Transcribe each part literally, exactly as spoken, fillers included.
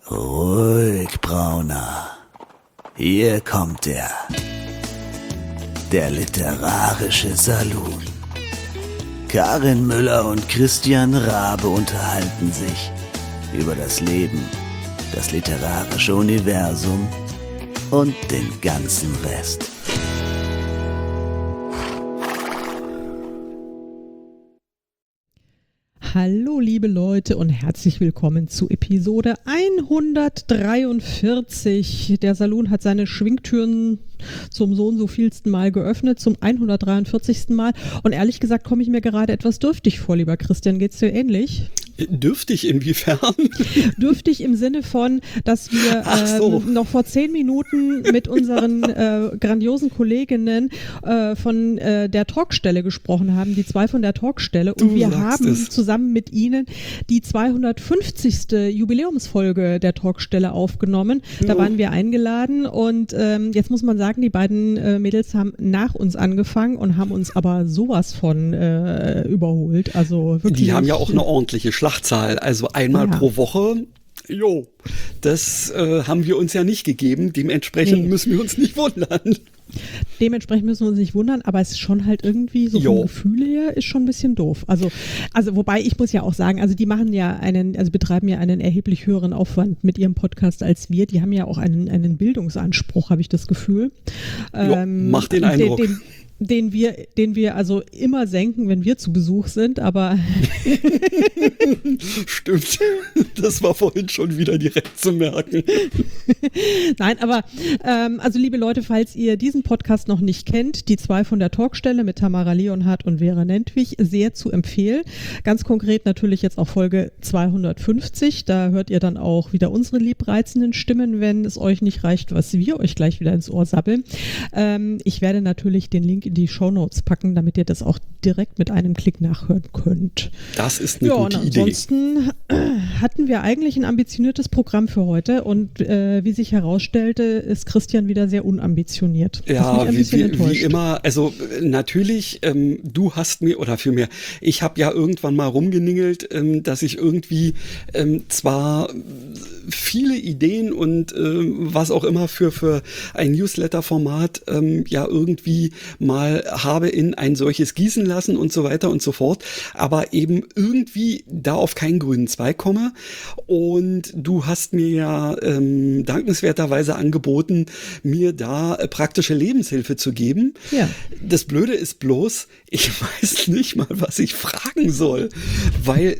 Ruhig, Brauner. Hier kommt er. Der literarische Salon. Karin Müller und Christian Rabe unterhalten sich über das Leben, das literarische Universum und den ganzen Rest. Hallo liebe Leute und herzlich willkommen zu Episode hundertdreiundvierzig. Der Salon hat seine Schwingtüren zum so und so vielsten Mal geöffnet, zum hundertdreiundvierzigsten Mal. Und ehrlich gesagt komme ich mir gerade etwas dürftig vor, lieber Christian. Geht's dir ähnlich? Dürftig inwiefern? Dürftig im Sinne von, dass wir so. ähm, noch vor zehn Minuten mit unseren äh, grandiosen Kolleginnen äh, von äh, der Talkstelle gesprochen haben, die zwei von der Talkstelle. Und Du wir sagst haben es. zusammen mit ihnen die zweihundertfünfzigste Jubiläumsfolge der Talkstelle aufgenommen. Da Ja. waren wir eingeladen und ähm, jetzt muss man sagen, die beiden äh, Mädels haben nach uns angefangen und haben uns aber sowas von äh, überholt. Also wirklich. Die haben ja auch eine ordentliche Schlachtzahl, also einmal Ja. pro Woche. Jo, das äh, haben wir uns ja nicht gegeben, dementsprechend Nee. müssen wir uns nicht wundern. Dementsprechend müssen wir uns nicht wundern, aber es ist schon halt irgendwie so vom Jo. Gefühl her ist schon ein bisschen doof. Also, also wobei ich muss ja auch sagen, also die machen ja einen, also betreiben ja einen erheblich höheren Aufwand mit ihrem Podcast als wir. Die haben ja auch einen, einen Bildungsanspruch, habe ich das Gefühl. Jo, macht den Eindruck. Den, den wir, den wir also immer senken, wenn wir zu Besuch sind, aber Stimmt, das war vorhin schon wieder direkt zu merken. nein, aber ähm, also liebe Leute, falls ihr diesen Podcast noch nicht kennt, die zwei von der Talkstelle mit Tamara Leonhardt und Vera Nentwich, sehr zu empfehlen. Ganz konkret natürlich jetzt auch Folge zweihundertfünfzig, da hört ihr dann auch wieder unsere liebreizenden Stimmen, wenn es euch nicht reicht, was wir euch gleich wieder ins Ohr sabbeln. Ähm, ich werde natürlich den Link in die Shownotes packen, damit ihr das auch direkt mit einem Klick nachhören könnt. Das ist eine Ja, gute und Idee. ansonsten äh, hatten wir eigentlich ein ambitioniertes Programm für heute und äh, wie sich herausstellte, ist Christian wieder sehr unambitioniert. Was mich Ja, ein wie, bisschen wie, enttäuscht. wie immer, also äh, natürlich, ähm, du hast mir, oder vielmehr, ich habe ja irgendwann mal rumgeningelt, ähm, dass ich irgendwie ähm, zwar viele Ideen und ähm, was auch immer für, für ein Newsletter-Format ähm, ja irgendwie mal habe in ein solches gießen lassen und so weiter und so fort, aber eben irgendwie da auf keinen grünen Zweig komme. Und du hast mir ja ähm, dankenswerterweise angeboten, mir da äh, praktische Lebenshilfe zu geben. Ja. Das Blöde ist bloß, ich weiß nicht mal, was ich fragen soll, weil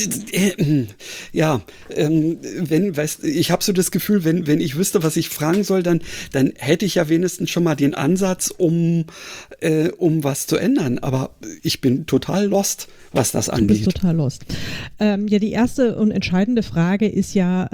ja, ähm, wenn, weißt, ich habe so das Gefühl, wenn, wenn ich wüsste, was ich fragen soll, dann, dann hätte ich ja wenigstens schon mal den Ansatz, um, äh, um was zu ändern. Aber ich bin total lost, was das Du angeht. bist total lost. Ähm, ja, die erste und entscheidende Frage ist ja,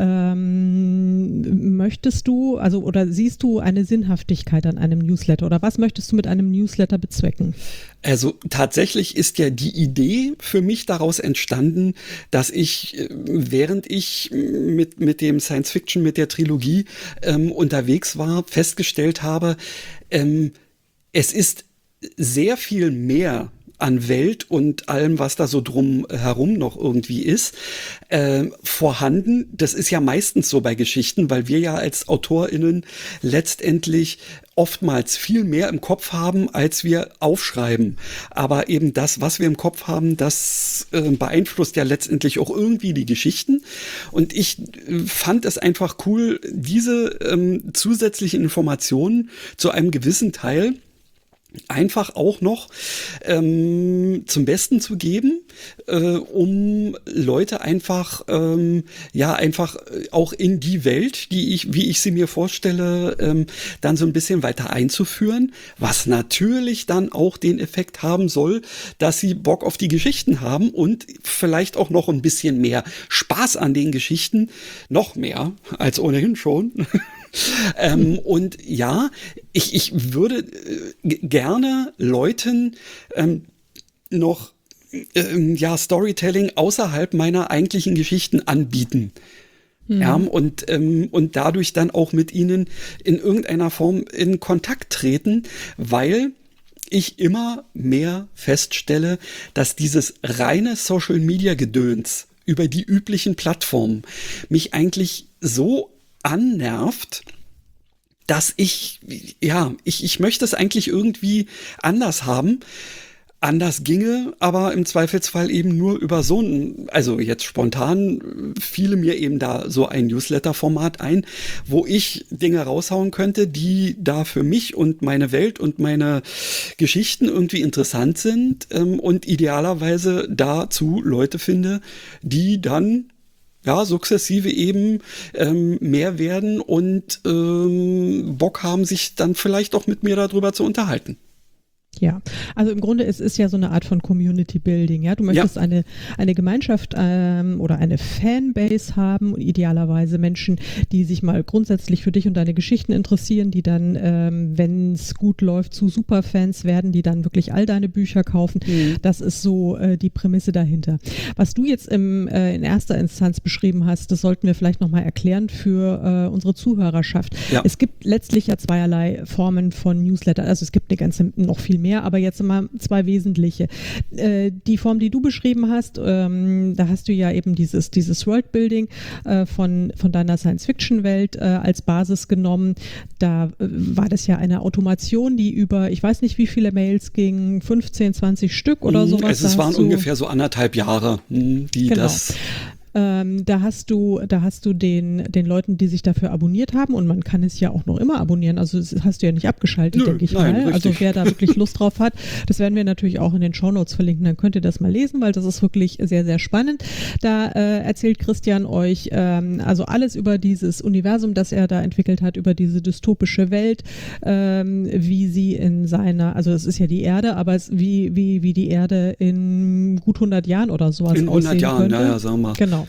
ähm, möchtest du, also oder siehst du eine Sinnhaftigkeit an einem Newsletter oder was möchtest du mit einem Newsletter bezwecken? Also tatsächlich ist ja die Idee für mich daraus entstanden, dass ich, äh, während ich mit, mit dem Science Fiction, mit der Trilogie ähm, unterwegs war, festgestellt habe, ähm, es ist sehr viel mehr an Welt und allem, was da so drum herum noch irgendwie ist, äh, vorhanden. Das ist ja meistens so bei Geschichten, weil wir ja als AutorInnen letztendlich oftmals viel mehr im Kopf haben, als wir aufschreiben. Aber eben das, was wir im Kopf haben, das äh, beeinflusst ja letztendlich auch irgendwie die Geschichten. Und ich äh, fand es einfach cool, diese ähm, zusätzlichen Informationen zu einem gewissen Teil einfach auch noch ähm, zum Besten zu geben, äh, um Leute einfach, ähm, ja, einfach auch in die Welt, die ich, wie ich sie mir vorstelle, ähm, dann so ein bisschen weiter einzuführen, was natürlich dann auch den Effekt haben soll, dass sie Bock auf die Geschichten haben und vielleicht auch noch ein bisschen mehr Spaß an den Geschichten, noch mehr als ohnehin schon. ähm, und ja, ich, ich würde äh, g- gerne Leuten ähm, noch ähm, ja, Storytelling außerhalb meiner eigentlichen Geschichten anbieten. Mhm. Ja, und, ähm, und dadurch dann auch mit ihnen in irgendeiner Form in Kontakt treten, weil ich immer mehr feststelle, dass dieses reine Social-Media-Gedöns über die üblichen Plattformen mich eigentlich so annervt, dass ich, ja, ich, ich möchte es eigentlich irgendwie anders haben. Anders ginge, aber im Zweifelsfall eben nur über so ein, also jetzt spontan fiele mir eben da so ein Newsletter-Format ein, wo ich Dinge raushauen könnte, die da für mich und meine Welt und meine Geschichten irgendwie interessant sind ähm, und idealerweise dazu Leute finde, die dann ja, sukzessive eben ähm, mehr werden und ähm, Bock haben, sich dann vielleicht auch mit mir darüber zu unterhalten. Ja, also im Grunde es ist ja so eine Art von Community Building, ja. Du möchtest ja. eine eine Gemeinschaft ähm, oder eine Fanbase haben, idealerweise Menschen, die sich mal grundsätzlich für dich und deine Geschichten interessieren, die dann, ähm, wenn es gut läuft, zu Superfans werden, die dann wirklich all deine Bücher kaufen. Mhm. Das ist so äh, die Prämisse dahinter. Was du jetzt im, äh, in erster Instanz beschrieben hast, das sollten wir vielleicht nochmal erklären für äh, unsere Zuhörerschaft. Ja. Es gibt letztlich ja zweierlei Formen von Newsletter, also es gibt eine ganze, noch viel mehr, aber jetzt mal zwei wesentliche. Äh, die Form, die du beschrieben hast, ähm, da hast du ja eben dieses, dieses Worldbuilding äh, von, von deiner Science-Fiction-Welt äh, als Basis genommen. Da äh, war das ja eine Automation, die über, ich weiß nicht, wie viele Mails ging, fünfzehn, zwanzig Stück oder sowas. Also es waren ungefähr so anderthalb Jahre, die genau. das... Ähm, da hast du, da hast du den, den Leuten, die sich dafür abonniert haben, und man kann es ja auch noch immer abonnieren, also das hast du ja nicht abgeschaltet, denke ich nein, mal. Richtig. Also wer da wirklich Lust drauf hat, das werden wir natürlich auch in den Shownotes verlinken, dann könnt ihr das mal lesen, weil das ist wirklich sehr, sehr spannend. Da äh, erzählt Christian euch ähm, also alles über dieses Universum, das er da entwickelt hat, über diese dystopische Welt, ähm, wie sie in seiner, also es ist ja die Erde, aber es, wie, wie, wie die Erde in gut hundert Jahren oder sowas in hundert Jahren, könnte. ja, ja, sagen wir mal. Genau.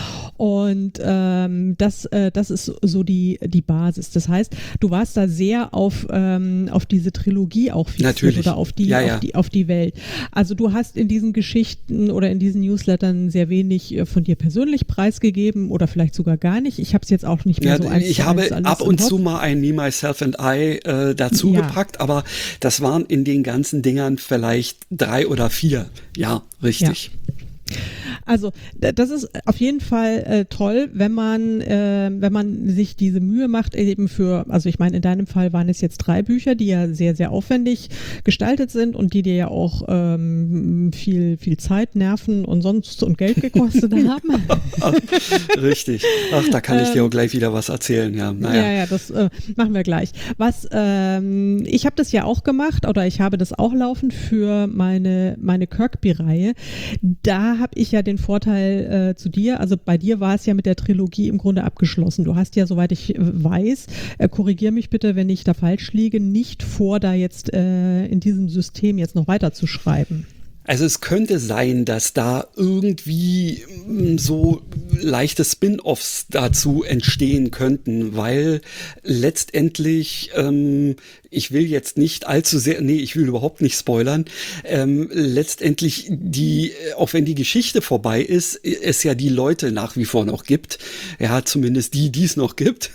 Und ähm, das, äh, das ist so die, die Basis. Das heißt, du warst da sehr auf, ähm, auf diese Trilogie auch fixiert Natürlich. oder auf die, ja, ja. auf die, auf die Welt. Also du hast in diesen Geschichten oder in diesen Newslettern sehr wenig von dir persönlich preisgegeben oder vielleicht sogar gar nicht. Ich habe es jetzt auch nicht mehr ja, so eins Ich zu habe eins alles ab und zu mal ein Me, Myself and I äh, dazu ja. gepackt, aber das waren in den ganzen Dingern vielleicht drei oder vier. Ja, richtig. Ja. Also das ist auf jeden Fall äh, toll, wenn man äh, wenn man sich diese Mühe macht, eben für, also ich meine, in deinem Fall waren es jetzt drei Bücher, die ja sehr, sehr aufwendig gestaltet sind und die dir ja auch ähm, viel, viel Zeit, Nerven und sonst und Geld gekostet haben. Richtig. Ach, da kann ich dir auch gleich wieder was erzählen. Ja, naja. ja, ja, das äh, machen wir gleich. Was ähm, ich habe das ja auch gemacht oder ich habe das auch laufen für meine, meine Kirkby-Reihe. Da habe ich ja den Vorteil äh, zu dir, also bei dir war es ja mit der Trilogie im Grunde abgeschlossen. Du hast ja, soweit ich äh, weiß, äh, korrigier mich bitte, wenn ich da falsch liege, nicht vor, da jetzt äh, in diesem System jetzt noch weiter zu schreiben. Also es könnte sein, dass da irgendwie so leichte Spin-offs dazu entstehen könnten, weil letztendlich, ähm, ich will jetzt nicht allzu sehr, nee, ich will überhaupt nicht spoilern, ähm, letztendlich die, auch wenn die Geschichte vorbei ist, es ja die Leute nach wie vor noch gibt, ja, zumindest die, die es noch gibt.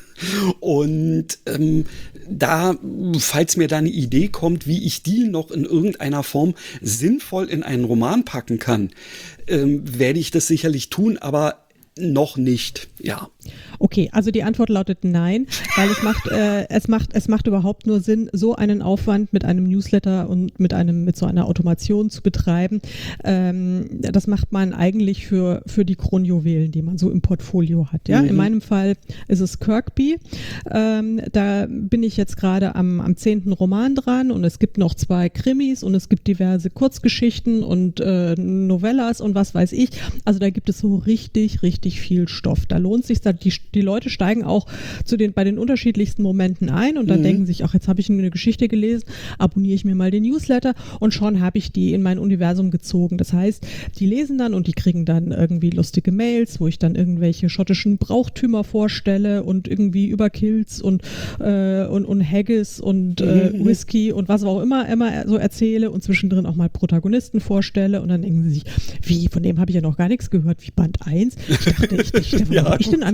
Und ähm, da, falls mir da eine Idee kommt, wie ich die noch in irgendeiner Form sinnvoll in einen Roman packen kann, ähm, werde ich das sicherlich tun, aber noch nicht, ja. Okay, also die Antwort lautet nein, weil es macht, äh, es macht, es macht überhaupt nur Sinn, so einen Aufwand mit einem Newsletter und mit einem, mit so einer Automation zu betreiben. Ähm, das macht man eigentlich für, für die Kronjuwelen, die man so im Portfolio hat. Ja, mhm. In meinem Fall ist es Kirkby. Ähm, da bin ich jetzt gerade am, am zehnten Roman dran und es gibt noch zwei Krimis und es gibt diverse Kurzgeschichten und äh, Novellas und was weiß ich. Also da gibt es so richtig, richtig viel Stoff. Da lohnt sich da, die, die Leute steigen auch zu den, bei den unterschiedlichsten Momenten ein und dann mhm. denken sich, ach, jetzt habe ich eine Geschichte gelesen, abonniere ich mir mal den Newsletter und schon habe ich die in mein Universum gezogen. Das heißt, die lesen dann und die kriegen dann irgendwie lustige Mails, wo ich dann irgendwelche schottischen Brauchtümer vorstelle und irgendwie über Kills und, äh, und, und Haggis und äh, mhm. Whisky und was auch immer, immer so erzähle und zwischendrin auch mal Protagonisten vorstelle und dann denken sie sich, wie, von dem habe ich ja noch gar nichts gehört, wie Band eins? Ich dachte, ich, ich, wann ja, habe ich denn angefangen?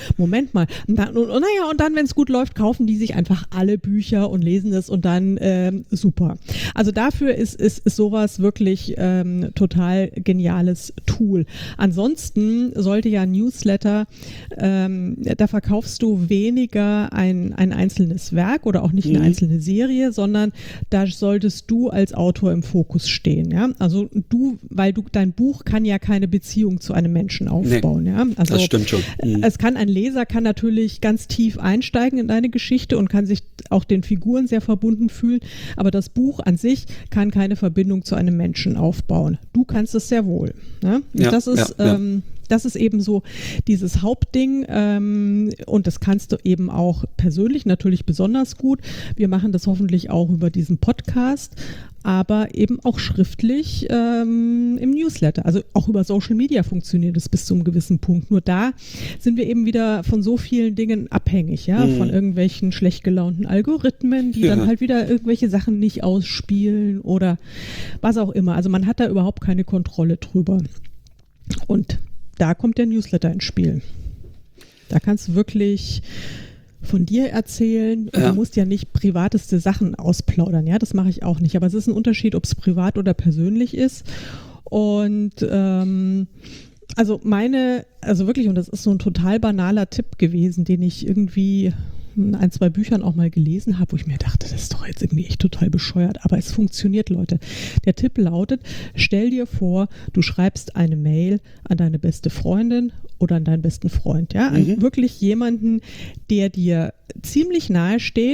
Moment mal. Und, dann, und, und naja, und dann, wenn es gut läuft, kaufen die sich einfach alle Bücher und lesen es und dann ähm, super. Also dafür ist, ist, ist sowas wirklich ähm, total geniales Tool. Ansonsten sollte ja ein Newsletter, ähm, da verkaufst du weniger ein, ein einzelnes Werk oder auch nicht eine mhm. einzelne Serie, sondern da solltest du als Autor im Fokus stehen. Ja? Also du, weil du dein Buch kann ja keine Beziehung zu einem Menschen aufbauen. Nee, ja? Also das stimmt schon. Mhm. Es kann ein Leser kann natürlich ganz tief einsteigen in deine Geschichte und kann sich auch den Figuren sehr verbunden fühlen, aber das Buch an sich kann keine Verbindung zu einem Menschen aufbauen. Du kannst es sehr wohl. Ne? Und ja, das ist ja, ja. Ähm, das ist eben so dieses Hauptding ähm, und das kannst du eben auch persönlich natürlich besonders gut. Wir machen das hoffentlich auch über diesen Podcast, aber eben auch schriftlich ähm, im Newsletter. Also auch über Social Media funktioniert es bis zu einem gewissen Punkt. Nur da sind wir eben wieder von so vielen Dingen abhängig, ja, mhm. von irgendwelchen schlecht gelaunten Algorithmen, die ja. dann halt wieder irgendwelche Sachen nicht ausspielen oder was auch immer. Also man hat da überhaupt keine Kontrolle drüber. Und da kommt der Newsletter ins Spiel. Da kannst du wirklich von dir erzählen. Und ja. Du musst ja nicht privateste Sachen ausplaudern. Ja, das mache ich auch nicht. Aber es ist ein Unterschied, ob es privat oder persönlich ist. Und ähm, also meine, also wirklich, und das ist so ein total banaler Tipp gewesen, den ich irgendwie in ein, zwei Büchern auch mal gelesen habe, wo ich mir dachte, das ist doch jetzt irgendwie echt total bescheuert, aber es funktioniert, Leute. Der Tipp lautet, stell dir vor, du schreibst eine Mail an deine beste Freundin oder an deinen besten Freund, ja, an mhm. wirklich jemanden, der dir ziemlich nahe steht,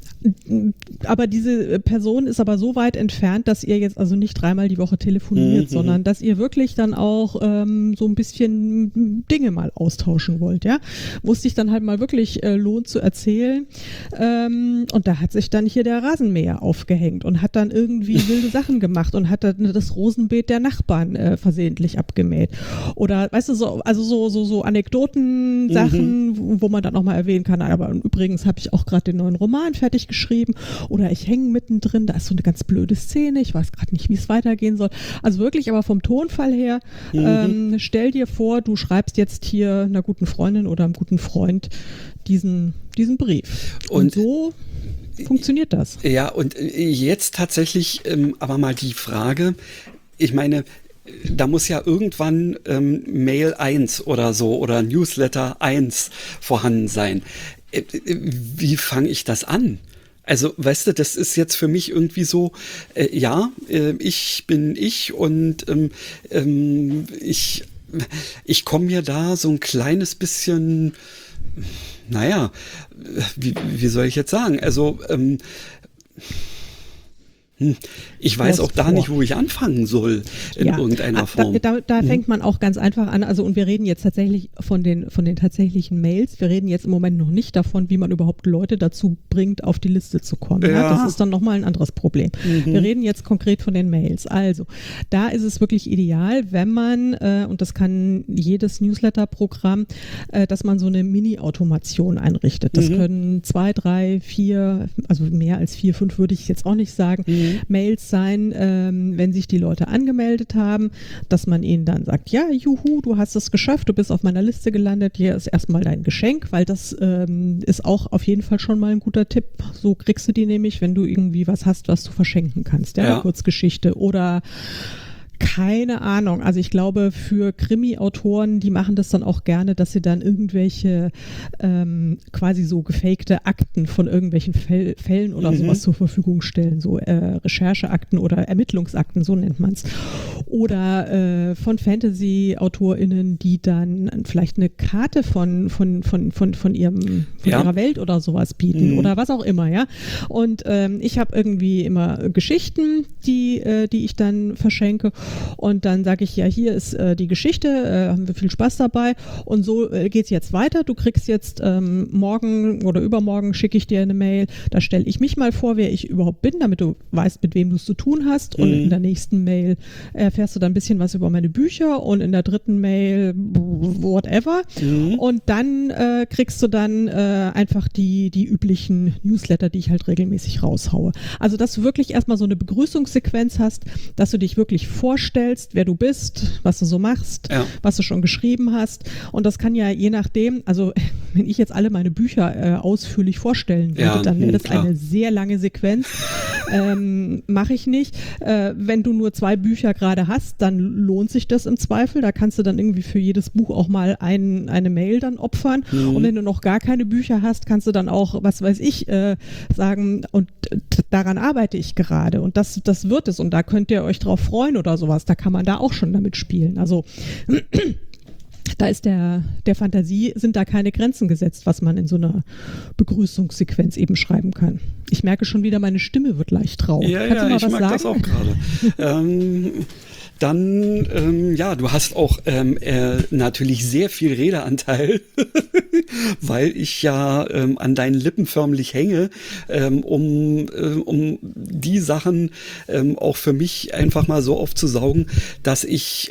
aber diese Person ist aber so weit entfernt, dass ihr jetzt also nicht dreimal die Woche telefoniert, mhm. sondern dass ihr wirklich dann auch ähm, so ein bisschen Dinge mal austauschen wollt, ja, wo es sich dann halt mal wirklich äh, lohnt zu erzählen. Ähm, und da hat sich dann hier der Rasenmäher aufgehängt und hat dann irgendwie wilde Sachen gemacht und hat dann das Rosenbeet der Nachbarn äh, versehentlich abgemäht. Oder, weißt du, so, also so, so, so Anekdoten-Sachen, mhm. wo, wo man dann auch mal erwähnen kann, aber übrigens habe ich auch gerade den neuen Roman fertig geschrieben oder ich hänge mittendrin, da ist so eine ganz blöde Szene, ich weiß gerade nicht, wie es weitergehen soll. Also wirklich, aber vom Tonfall her, mhm. ähm, stell dir vor, du schreibst jetzt hier einer guten Freundin oder einem guten Freund diesen, diesen Brief. Und, und so funktioniert das. Ja, und jetzt tatsächlich ähm, aber mal die Frage, ich meine, da muss ja irgendwann ähm, Mail eins oder so oder Newsletter eins vorhanden sein. Äh, wie fange ich das an? Also, weißt du, das ist jetzt für mich irgendwie so, äh, ja, äh, ich bin ich und ähm, ähm, ich, ich komme mir da so ein kleines bisschen, naja, wie, wie soll ich jetzt sagen? Also, ähm, ich weiß auch da nicht, wo ich anfangen soll in ja, irgendeiner Form. Da, da, da mhm. fängt man auch ganz einfach an. Also und wir reden jetzt tatsächlich von den von den tatsächlichen Mails. Wir reden jetzt im Moment noch nicht davon, wie man überhaupt Leute dazu bringt, auf die Liste zu kommen. Ja. Ja, das ist dann nochmal ein anderes Problem. Mhm. Wir reden jetzt konkret von den Mails. Also da ist es wirklich ideal, wenn man, äh, und das kann jedes Newsletter-Programm, äh, dass man so eine Mini-Automation einrichtet. Das mhm. können zwei, drei, vier, also mehr als vier, fünf würde ich jetzt auch nicht sagen, mhm. Mails sein, ähm, wenn sich die Leute angemeldet haben, dass man ihnen dann sagt, ja, juhu, du hast es geschafft, du bist auf meiner Liste gelandet, hier ist erstmal dein Geschenk, weil das ähm, ist auch auf jeden Fall schon mal ein guter Tipp. So kriegst du die nämlich, wenn du irgendwie was hast, was du verschenken kannst, ja, ja. Kurzgeschichte oder keine Ahnung. Also ich glaube, für Krimi-Autoren, die machen das dann auch gerne, dass sie dann irgendwelche ähm, quasi so gefakte Akten von irgendwelchen Fäll- Fällen oder mhm. sowas zur Verfügung stellen. So äh, Rechercheakten oder Ermittlungsakten, so nennt man es. Oder äh, von Fantasy-AutorInnen, die dann vielleicht eine Karte von, von, von, von, von, ihrem, von ja. ihrer Welt oder sowas bieten mhm. oder was auch immer, ja. Und ähm, ich habe irgendwie immer Geschichten, die, äh, die ich dann verschenke. Und dann sage ich, ja, hier ist äh, die Geschichte, äh, haben wir viel Spaß dabei und so äh, geht's jetzt weiter. Du kriegst jetzt ähm, morgen oder übermorgen schicke ich dir eine Mail, da stelle ich mich mal vor, wer ich überhaupt bin, damit du weißt, mit wem du es zu tun hast. Und mhm. in der nächsten Mail erfährst du dann ein bisschen was über meine Bücher und in der dritten Mail whatever. Mhm. Und dann äh, kriegst du dann äh, einfach die, die üblichen Newsletter, die ich halt regelmäßig raushaue. Also, dass du wirklich erstmal so eine Begrüßungssequenz hast, dass du dich wirklich vorstellst, vorstellst, wer du bist, was du so machst, ja. was du schon geschrieben hast. Und das kann ja je nachdem, also wenn ich jetzt alle meine Bücher äh, ausführlich vorstellen würde, Ja, dann wäre das klar. eine sehr lange Sequenz. ähm, Mache ich nicht. Äh, wenn du nur zwei Bücher gerade hast, dann lohnt sich das im Zweifel. Da kannst du dann irgendwie für jedes Buch auch mal ein, eine Mail dann opfern. Mhm. Und wenn du noch gar keine Bücher hast, kannst du dann auch, was weiß ich, äh, sagen, und äh, daran arbeite ich gerade. Und das, das wird es. Und da könnt ihr euch drauf freuen oder sowas. Da kann man da auch schon damit spielen. Also da ist der, der Fantasie, sind da keine Grenzen gesetzt, was man in so einer Begrüßungssequenz eben schreiben kann. Ich merke schon wieder, meine Stimme wird leicht rau. Ja, Kannst ja, du mal ich was mag sagen? das auch gerade. ähm, dann, ähm, ja, du hast auch ähm, äh, natürlich sehr viel Redeanteil, weil ich ja ähm, an deinen Lippen förmlich hänge, ähm, um, äh, um die Sachen ähm, auch für mich einfach mal so aufzusaugen, dass ich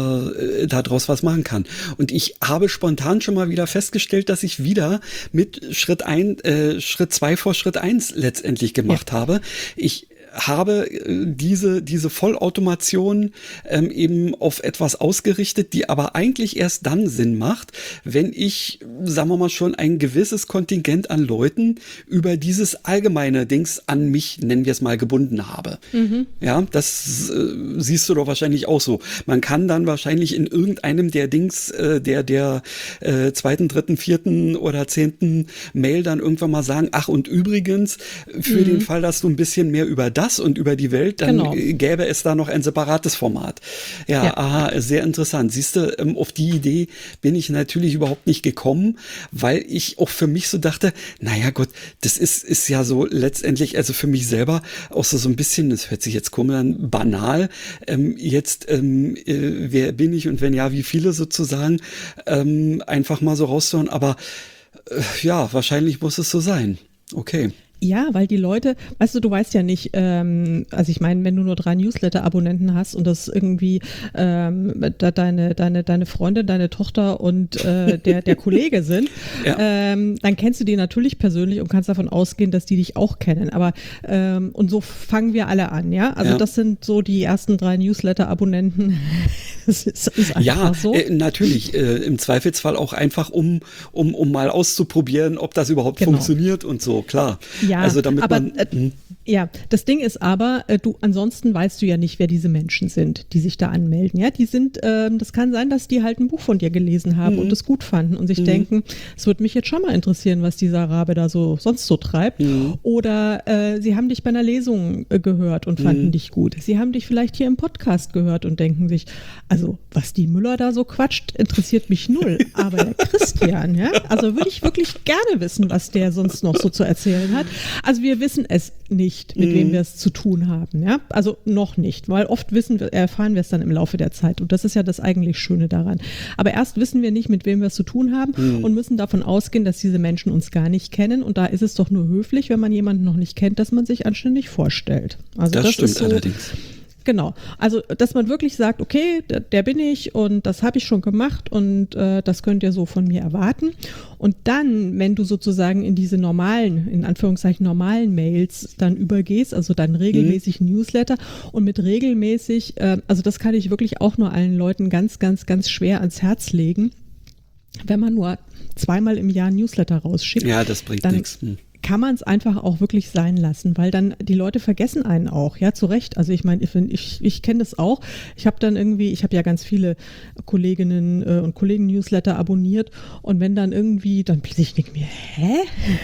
äh, daraus was machen kann. Und ich habe spontan schon mal wieder festgestellt, dass ich wieder mit Schritt ein, äh, Schritt zwei vor Schritt eins letztendlich gemacht Ja. habe. Ich habe äh, diese diese Vollautomation ähm, eben auf etwas ausgerichtet, die aber eigentlich erst dann Sinn macht, wenn ich, sagen wir mal, schon ein gewisses Kontingent an Leuten über dieses allgemeine Dings an mich, nennen wir es mal, gebunden habe. Mhm. Ja, das äh, siehst du doch wahrscheinlich auch so. Man kann dann wahrscheinlich in irgendeinem der Dings, äh, der der äh, zweiten, dritten, vierten oder zehnten Mail dann irgendwann mal sagen, ach und übrigens, für mhm. den Fall, dass du ein bisschen mehr über das und über die Welt, dann Genau. gäbe es da noch ein separates Format. Ja, Ja. aha, sehr interessant. Siehst du, ähm, auf die Idee bin ich natürlich überhaupt nicht gekommen, weil ich auch für mich so dachte, naja Gott, das ist, ist ja so letztendlich, also für mich selber auch so, so ein bisschen, das hört sich jetzt komisch an, banal, ähm, jetzt, ähm, äh, wer bin ich und wenn ja, wie viele sozusagen, ähm, einfach mal so rauszuhauen, aber äh, ja, wahrscheinlich muss es so sein. Okay. Ja, weil die Leute, weißt du, du weißt ja nicht, ähm, also ich meine, wenn du nur drei Newsletter-Abonnenten hast und das irgendwie ähm, da deine, deine, deine Freundin, deine Tochter und äh, der, der Kollege sind, Ja. ähm, dann kennst du die natürlich persönlich und kannst davon ausgehen, dass die dich auch kennen. Aber ähm, und so fangen wir alle an, ja? Also Ja. das sind so die ersten drei Newsletter-Abonnenten. Das ist, ist einfach Ja, so. äh, natürlich. Äh, im Zweifelsfall auch einfach, um, um, um mal auszuprobieren, ob das überhaupt Genau. funktioniert und so, klar. Ja, also damit aber man, äh, hm. ja, das Ding ist aber, äh, du ansonsten weißt du ja nicht, wer diese Menschen sind, die sich da anmelden. Ja, die sind, ähm, das kann sein, dass die halt ein Buch von dir gelesen haben Mhm. und es gut fanden und sich Mhm. denken, es würde mich jetzt schon mal interessieren, was dieser Rabe da so sonst so treibt. Mhm. Oder äh, sie haben dich bei einer Lesung äh, gehört und fanden Mhm. dich dich gut. Sie haben dich vielleicht hier im Podcast gehört und denken sich, also was die Müller da so quatscht, interessiert mich null. Aber der Christian, ja, also würde ich wirklich gerne wissen, was der sonst noch so zu erzählen hat. Also wir wissen es nicht, mit Mhm. wem wir es zu tun haben, ja. Also noch nicht, weil oft wissen wir, erfahren wir es dann im Laufe der Zeit und das ist ja das eigentlich Schöne daran. Aber erst wissen wir nicht, mit wem wir es zu tun haben Mhm. und müssen davon ausgehen, dass diese Menschen uns gar nicht kennen und da ist es doch nur höflich, wenn man jemanden noch nicht kennt, dass man sich anständig vorstellt. Also das, das, stimmt ist so, allerdings. Genau, also dass man wirklich sagt, okay, der, der bin ich und das habe ich schon gemacht und äh, das könnt ihr so von mir erwarten. Und dann, wenn du sozusagen in diese normalen, in Anführungszeichen normalen Mails dann übergehst, also dann regelmäßig Mhm. Newsletter und mit regelmäßig, äh, also das kann ich wirklich auch nur allen Leuten ganz, ganz, ganz schwer ans Herz legen, wenn man nur zweimal im Jahr ein Newsletter rausschickt. Ja, das bringt dann nichts. Hm. kann man es einfach auch wirklich sein lassen, weil dann die Leute vergessen einen auch, ja, zu Recht. Also ich meine, ich, ich, ich kenne das auch. Ich habe dann irgendwie, ich habe ja ganz viele Kolleginnen äh, und Kollegen-Newsletter abonniert und wenn dann irgendwie, dann plötzlich denke ich mir, hä?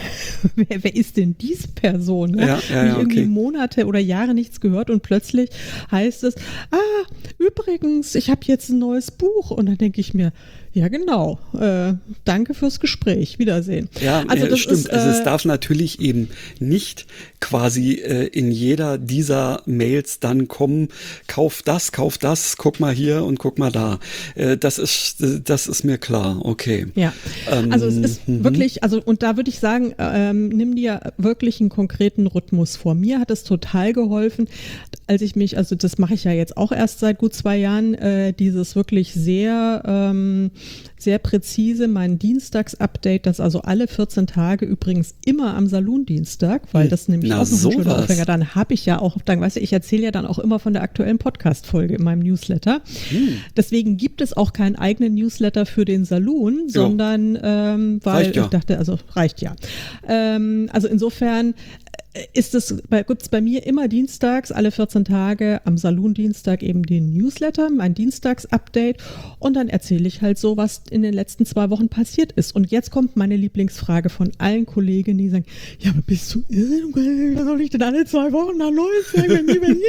wer, wer ist denn diese Person? Ne? Ja, ja, Hab ich ja, irgendwie okay. Monate oder Jahre nichts gehört und plötzlich heißt es, ah, übrigens, ich habe jetzt ein neues Buch und dann denke ich mir, ja genau, äh, danke fürs Gespräch, Wiedersehen. Ja, also äh, das stimmt. ist, also es äh, darf natürlich eben nicht quasi äh, in jeder dieser Mails dann kommen, kauf das, kauf das, guck mal hier und guck mal da. Äh, das ist, das ist mir klar, okay. Ja, Ähm, also es ist mhm. wirklich, also und da würde ich sagen, ähm, nimm dir wirklich einen konkreten Rhythmus vor. Mir hat es total geholfen, als ich mich, also das mache ich ja jetzt auch erst seit gut zwei Jahren, äh, dieses wirklich sehr ähm, sehr präzise mein Dienstags-Update, das also alle vierzehn Tage, übrigens immer am Saloon-Dienstag, weil das nämlich Na, auch noch ein schöner sowas. Aufhänger. Dann habe ich ja auch, dann weißt du, ich erzähle ja dann auch immer von der aktuellen Podcast-Folge in meinem Newsletter. Hm. Deswegen gibt es auch keinen eigenen Newsletter für den Saloon, sondern ähm, weil Reicht ja. ich dachte, also reicht ja. Ähm, also insofern ist es, gibt es bei mir immer dienstags, alle vierzehn Tage, am Saloon-Dienstag eben den Newsletter, mein Dienstags-Update, und dann erzähle ich halt so, was in den letzten zwei Wochen passiert ist. Und jetzt kommt meine Lieblingsfrage von allen Kolleginnen, die sagen, ja, aber bist du irre? Was soll ich denn alle zwei Wochen da Neues sagen?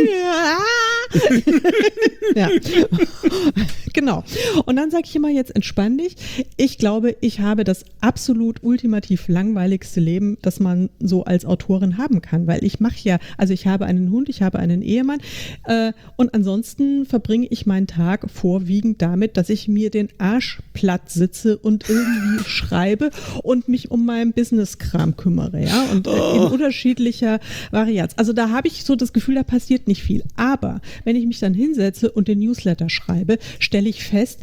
Ja, genau. Und dann sage ich immer, jetzt entspann dich. Ich glaube, ich habe das absolut ultimativ langweiligste Leben, das man so als Autorin haben kann, weil ich mache ja, also ich habe einen Hund, ich habe einen Ehemann äh, und ansonsten verbringe ich meinen Tag vorwiegend damit, dass ich mir den Arsch platt sitze und irgendwie schreibe und mich um meinen Business-Kram kümmere, ja, und äh, in unterschiedlicher Varianz. Also da habe ich so das Gefühl, da passiert nicht viel. Aber wenn ich mich dann hinsetze und den Newsletter schreibe, stelle ich fest,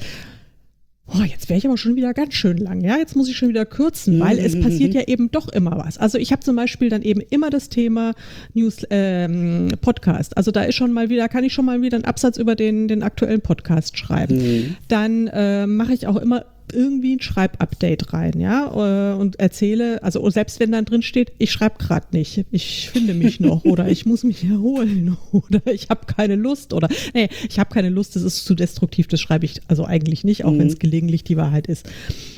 oh, jetzt wäre ich aber schon wieder ganz schön lang, ja, jetzt muss ich schon wieder kürzen, weil es passiert ja eben doch immer was. Also ich habe zum Beispiel dann eben immer das Thema News, ähm, Podcast, also da ist schon mal wieder, kann ich schon mal wieder einen Absatz über den, den aktuellen Podcast schreiben. Mhm. Dann äh, mache ich auch immer irgendwie ein Schreibupdate rein, ja, und erzähle, also selbst wenn dann drin steht, ich schreibe gerade nicht, ich finde mich noch oder ich muss mich erholen oder ich habe keine Lust oder, nee, ich habe keine Lust, das ist zu destruktiv, das schreibe ich also eigentlich nicht, auch mhm. wenn es gelegentlich die Wahrheit ist.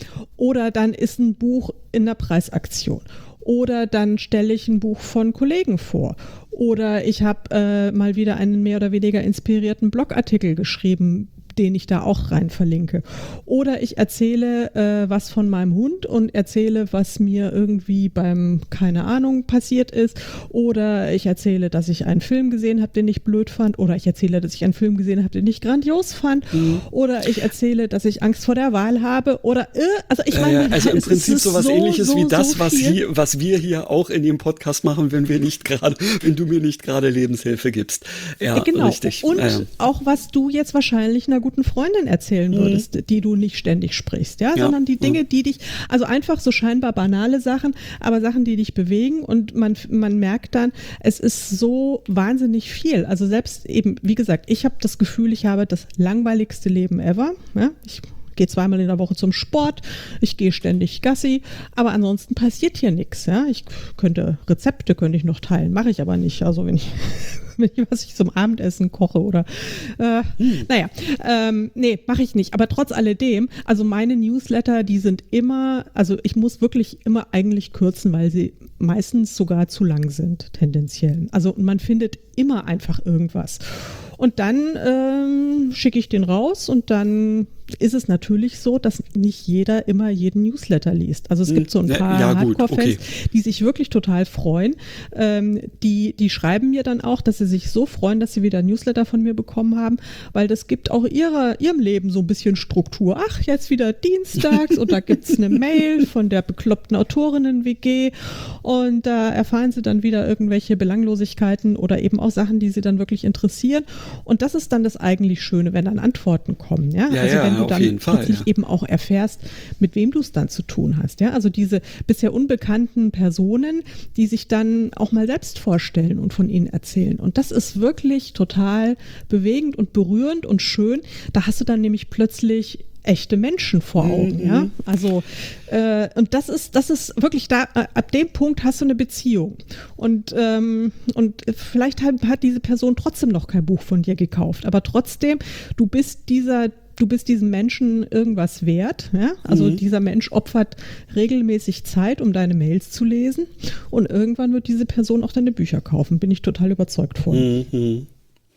Oder dann ist ein Buch in der Preisaktion. Oder dann stelle ich ein Buch von Kollegen vor. Oder ich habe äh, mal wieder einen mehr oder weniger inspirierten Blogartikel geschrieben, den ich da auch rein verlinke. Oder ich erzähle äh, was von meinem Hund und erzähle, was mir irgendwie beim, keine Ahnung, passiert ist. Oder ich erzähle, dass ich einen Film gesehen habe, den ich blöd fand. Oder ich erzähle, dass ich einen Film gesehen habe, den ich grandios fand. Mhm. Oder ich erzähle, dass ich Angst vor der Wahl habe. Oder, äh, also ich meine, ja, also im Prinzip sowas so, Ähnliches so, wie das, so was, hier, was wir hier auch in dem Podcast machen, wenn wir nicht gerade, wenn du mir nicht gerade Lebenshilfe gibst. Ja, genau. Richtig. Und ja. auch was du jetzt wahrscheinlich einer guten Freundin erzählen würdest, mhm. die du nicht ständig sprichst, ja, ja. sondern die Dinge, die dich, also einfach so scheinbar banale Sachen, aber Sachen, die dich bewegen und man, man merkt dann, es ist so wahnsinnig viel. Also selbst eben, wie gesagt, ich habe das Gefühl, ich habe das langweiligste Leben ever, ja, ich gehe zweimal in der Woche zum Sport, ich gehe ständig Gassi, aber ansonsten passiert hier nichts, ja, ich könnte Rezepte könnte ich noch teilen, mache ich aber nicht, also wenn ich wenn ich was ich zum Abendessen koche oder äh, hm. naja, ähm, nee, mache ich nicht. Aber trotz alledem, also meine Newsletter, die sind immer, also ich muss wirklich immer eigentlich kürzen, weil sie meistens sogar zu lang sind, tendenziell. Also man findet immer einfach irgendwas. Und dann ähm, schicke ich den raus und dann ist es natürlich so, dass nicht jeder immer jeden Newsletter liest. Also es gibt so ein paar ja, Hardcore-Fans, okay. die sich wirklich total freuen. Ähm, die, die schreiben mir dann auch, dass sie sich so freuen, dass sie wieder Newsletter von mir bekommen haben, weil das gibt auch ihrer, ihrem Leben so ein bisschen Struktur. Ach, jetzt wieder dienstags und da gibt's eine Mail von der bekloppten Autorinnen-W G und da erfahren sie dann wieder irgendwelche Belanglosigkeiten oder eben auch Sachen, die sie dann wirklich interessieren. Und das ist dann das eigentlich Schöne, wenn dann Antworten kommen. Ja, ja also ja, wenn du dann jeden Fall, plötzlich ja. eben auch erfährst, mit wem du es dann zu tun hast. Ja, also diese bisher unbekannten Personen, die sich dann auch mal selbst vorstellen und von ihnen erzählen. Und das ist wirklich total bewegend und berührend und schön. Da hast du dann nämlich plötzlich echte Menschen vor Augen, mhm. ja. Also äh, und das ist, das ist wirklich da. Äh, ab dem Punkt hast du eine Beziehung und ähm, und vielleicht hat, hat diese Person trotzdem noch kein Buch von dir gekauft, aber trotzdem, du bist dieser Du bist diesem Menschen irgendwas wert, ja? Also mhm. dieser Mensch opfert regelmäßig Zeit, um deine Mails zu lesen und irgendwann wird diese Person auch deine Bücher kaufen, bin ich total überzeugt von. Mhm.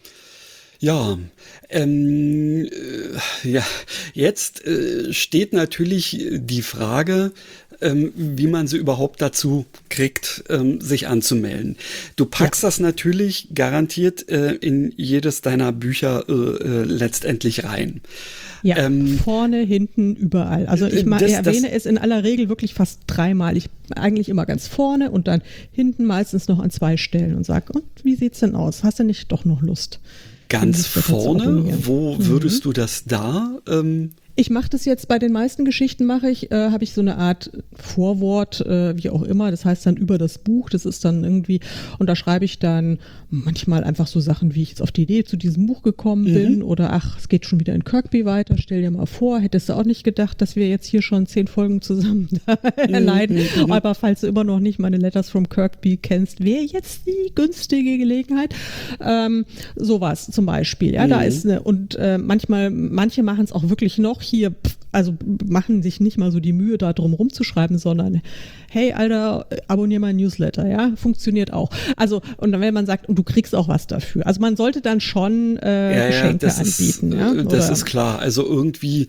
Ja, ähm, äh, ja, jetzt äh, steht natürlich die Frage, ähm, wie man sie überhaupt dazu kriegt, ähm, sich anzumelden. Du packst ja. das natürlich garantiert äh, in jedes deiner Bücher äh, äh, letztendlich rein. Ja, ähm, vorne, hinten, überall. Also ich, mal, das, ich erwähne das, es in aller Regel wirklich fast dreimal. Ich eigentlich immer ganz vorne und dann hinten meistens noch an zwei Stellen und sage, und wie sieht's denn aus? Hast du nicht doch noch Lust? Ganz vorne? Wo würdest mhm. du das da ähm Ich mache das jetzt bei den meisten Geschichten, mache ich, äh, habe ich so eine Art Vorwort, äh, wie auch immer, das heißt dann über das Buch, das ist dann irgendwie, und da schreibe ich dann manchmal einfach so Sachen, wie ich jetzt auf die Idee zu diesem Buch gekommen bin mhm. oder ach, es geht schon wieder in Kirkby weiter, stell dir mal vor, hättest du auch nicht gedacht, dass wir jetzt hier schon zehn Folgen zusammen erleiden, mhm. aber falls du immer noch nicht meine Letters from Kirkby kennst, wäre jetzt die günstige Gelegenheit, ähm, sowas zum Beispiel, ja, mhm. da ist eine, und äh, manchmal, manche machen es auch wirklich noch hier, also machen sich nicht mal so die Mühe, da drum rumzuschreiben, sondern hey, Alter, abonnier mein Newsletter, ja, funktioniert auch. Also, und dann, wenn man sagt, und du kriegst auch was dafür. Also man sollte dann schon äh, ja, Geschenke ja, das anbieten. Ist, ja, das ist klar. Also irgendwie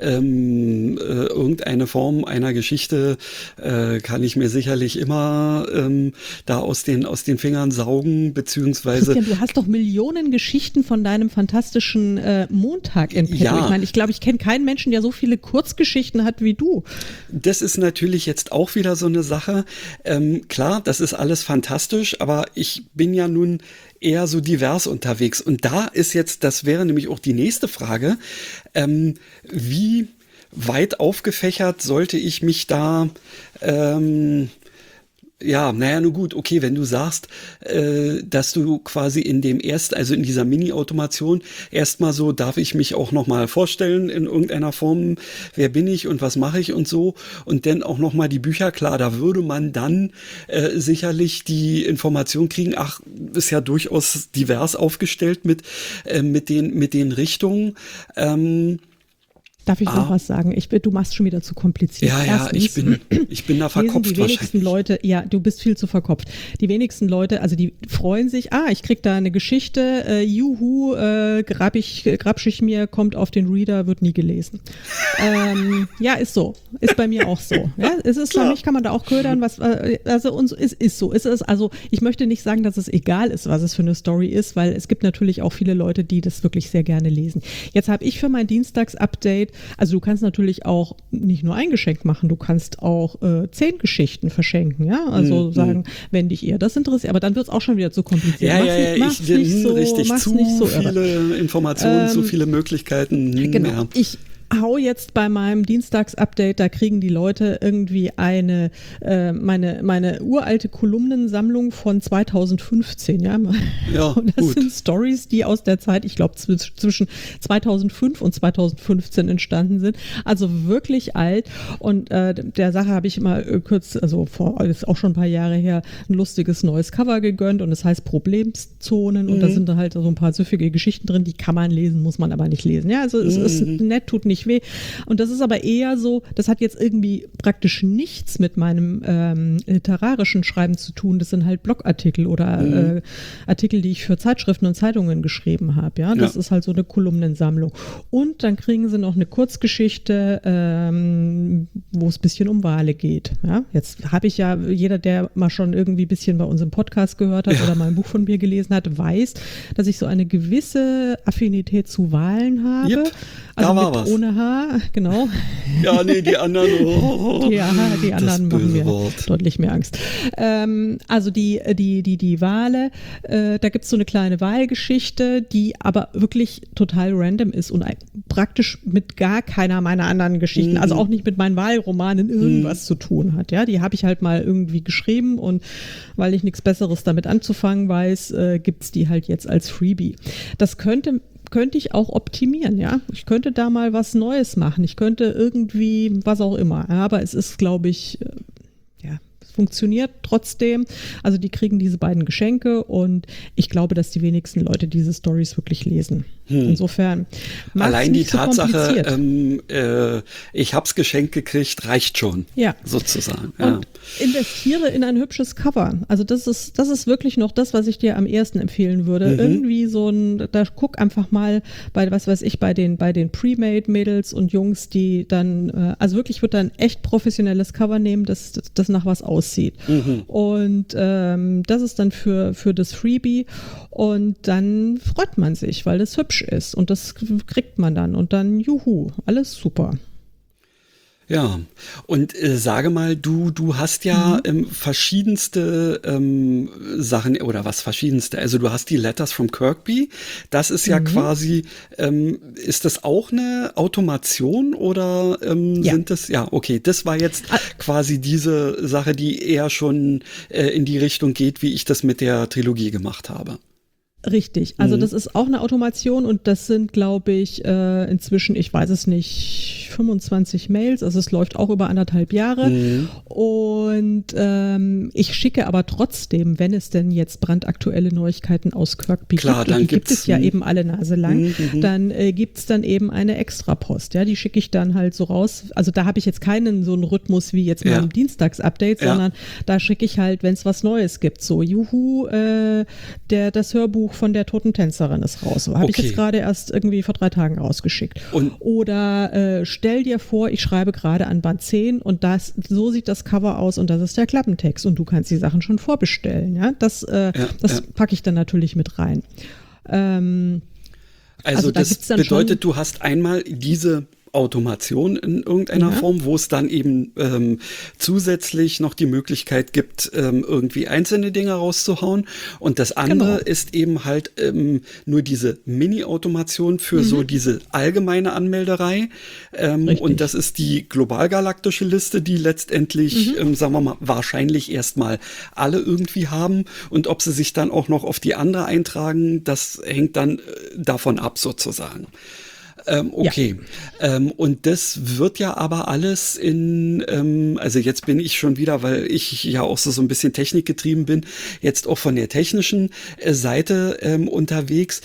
ähm, äh, irgendeine Form einer Geschichte äh, kann ich mir sicherlich immer ähm, da aus den, aus den Fingern saugen, beziehungsweise... Christian, du hast doch Millionen Geschichten von deinem fantastischen äh, Montag in Petto. Ja. Ich meine, ich glaube, ich kenne keinen Menschen, der so viele Kurzgeschichten hat wie du. Das ist natürlich jetzt auch wieder so eine Sache. Ähm, klar, das ist alles fantastisch, aber ich bin ja nun eher so divers unterwegs. Und da ist jetzt, das wäre nämlich auch die nächste Frage, ähm, wie weit aufgefächert sollte ich mich da ähm, ja, naja, nur gut, okay, wenn du sagst, äh, dass du quasi in dem ersten, also in dieser Mini-Automation erstmal so, darf ich mich auch nochmal vorstellen in irgendeiner Form, wer bin ich und was mache ich und so, und dann auch nochmal die Bücher, klar, da würde man dann äh, sicherlich die Information kriegen, ach, ist ja durchaus divers aufgestellt mit, äh, mit den, mit den Richtungen, ähm, Darf ich ah. noch was sagen? Ich, du machst schon wieder zu kompliziert. Ja, ja, ich bin, ich bin da verkopft die wenigsten Leute, ja, du bist viel zu verkopft. Die wenigsten Leute, also die freuen sich, ah, ich krieg da eine Geschichte, äh, juhu, äh, grab ich, grabsch ich mir, kommt auf den Reader, wird nie gelesen. ähm, ja, ist so. Ist bei mir auch so. Ja, es ist Klar. Für mich, kann man da auch ködern, was, also uns ist, ist so. Es ist also, ich möchte nicht sagen, dass es egal ist, was es für eine Story ist, weil es gibt natürlich auch viele Leute, die das wirklich sehr gerne lesen. Jetzt habe ich für mein Dienstags-Update, also du kannst natürlich auch nicht nur ein Geschenk machen, du kannst auch äh, zehn Geschichten verschenken, ja, also mhm. sagen, wenn dich eher das interessiert, aber dann wird es auch schon wieder zu kompliziert. Ja, mach's ja, nicht, mach's ich, nicht so, richtig, mach's zu nicht so viele irre. Informationen, ähm, zu viele Möglichkeiten. Genau, ja. ich hau jetzt bei meinem Dienstags-Update, da kriegen die Leute irgendwie eine, äh, meine, meine uralte Kolumnensammlung von zweitausendfünfzehn, ja. Ja, und das gut. sind Stories, die aus der Zeit, ich glaube, zwischen zweitausendfünf und zweitausendfünfzehn entstanden sind. Also wirklich alt. Und äh, der Sache habe ich mal äh, kurz, also vor, das ist auch schon ein paar Jahre her, ein lustiges neues Cover gegönnt und es heißt Problemzonen und mhm. da sind da halt so ein paar süffige Geschichten drin, die kann man lesen, muss man aber nicht lesen. Ja, also es mhm. ist nett, tut nicht weh. Und das ist aber eher so, das hat jetzt irgendwie praktisch nichts mit meinem ähm, literarischen Schreiben zu tun. Das sind halt Blogartikel oder mhm. äh, Artikel, die ich für Zeitschriften und Zeitungen geschrieben habe. Ja, das ja. ist halt so eine Kolumnensammlung. Und dann kriegen sie noch eine Kurzgeschichte, ähm, wo es ein bisschen um Wale geht. Ja, jetzt habe ich ja, jeder, der mal schon irgendwie ein bisschen bei unserem Podcast gehört hat ja. oder mal ein Buch von mir gelesen hat, weiß, dass ich so eine gewisse Affinität zu Walen habe. Yep. Also da war mit was. Ohne Haar, genau. Ja, nee, die anderen. Oh, die, aha, die anderen machen mir Wort. deutlich mehr Angst. Ähm, also die, die, die, die Wale, äh, da gibt es so eine kleine Walgeschichte, die aber wirklich total random ist und praktisch mit gar keiner meiner anderen Geschichten, mhm. also auch nicht mit meinen Walromanen irgendwas mhm. zu tun hat. Ja, die habe ich halt mal irgendwie geschrieben und weil ich nichts Besseres damit anzufangen weiß, äh, gibt es die halt jetzt als Freebie. Das könnte könnte ich auch optimieren, ja. Ich könnte da mal was Neues machen. Ich könnte irgendwie, was auch immer. Aber es ist, glaube ich, ja, es funktioniert trotzdem. Also die kriegen diese beiden Geschenke und ich glaube, dass die wenigsten Leute diese Storys wirklich lesen. Hm. Insofern allein die so Tatsache, ähm, äh, ich hab's geschenkt gekriegt, reicht schon. Ja. Sozusagen. Ja. Und investiere in ein hübsches Cover. Also das ist, das ist wirklich noch das, was ich dir am ehesten empfehlen würde. Mhm. Irgendwie so ein, da guck einfach mal bei, was weiß ich, bei den, bei den Pre-Made-Mädels und Jungs, die dann, äh, also wirklich wird dann echt professionelles Cover nehmen, das, das, das nach was aussieht. Mhm. Und ähm, das ist dann für, für das Freebie und dann freut man sich, weil das hübsch ist und das kriegt man dann und dann juhu, alles super. Ja, und äh, sage mal, du, du hast ja mhm. ähm, verschiedenste ähm, Sachen, oder was verschiedenste, also du hast die Letters from Kirkby, das ist ja mhm. quasi, ähm, ist das auch eine Automation oder ähm, ja. sind das, ja, okay, das war jetzt ah. quasi diese Sache, die eher schon äh, in die Richtung geht, wie ich das mit der Trilogie gemacht habe. Richtig, also Mhm. das ist auch eine Automation und das sind, glaube ich, äh, inzwischen, ich weiß es nicht, fünfundzwanzig Mails, also es läuft auch über anderthalb Jahre Mhm. und ähm, ich schicke aber trotzdem, wenn es denn jetzt brandaktuelle Neuigkeiten aus Kirkby Klar, gibt, dann die gibt's, gibt es ja mh. eben alle Nase lang, mhm. dann äh, gibt's dann eben eine Extrapost, ja, die schicke ich dann halt so raus, also da habe ich jetzt keinen so einen Rhythmus wie jetzt mal ja. im Dienstags-Update, ja. sondern da schicke ich halt, wenn es was Neues gibt, so juhu, äh, der, das Hörbuch von der toten Tänzerin ist raus. So habe okay. ich jetzt gerade erst irgendwie vor drei Tagen rausgeschickt. Und Oder äh, stell dir vor, ich schreibe gerade an Band zehn und das, so sieht das Cover aus und das ist der Klappentext und du kannst die Sachen schon vorbestellen. Ja? Das, äh, ja, das ja. packe ich dann natürlich mit rein. Ähm, also, also da das bedeutet, du hast einmal diese Automation in irgendeiner ja. Form, wo es dann eben ähm, zusätzlich noch die Möglichkeit gibt, ähm, irgendwie einzelne Dinge rauszuhauen. Und das andere genau. ist eben halt ähm, nur diese Mini-Automation für mhm. so diese allgemeine Anmelderei. Ähm, und das ist die globalgalaktische Liste, die letztendlich, mhm. ähm, sagen wir mal, wahrscheinlich erstmal alle irgendwie haben. Und ob sie sich dann auch noch auf die andere eintragen, das hängt dann äh, davon ab sozusagen. Ähm, okay, ja. ähm, und das wird ja aber alles in, ähm, also jetzt bin ich schon wieder, weil ich ja auch so, so ein bisschen technikgetrieben bin, jetzt auch von der technischen äh, Seite ähm, unterwegs.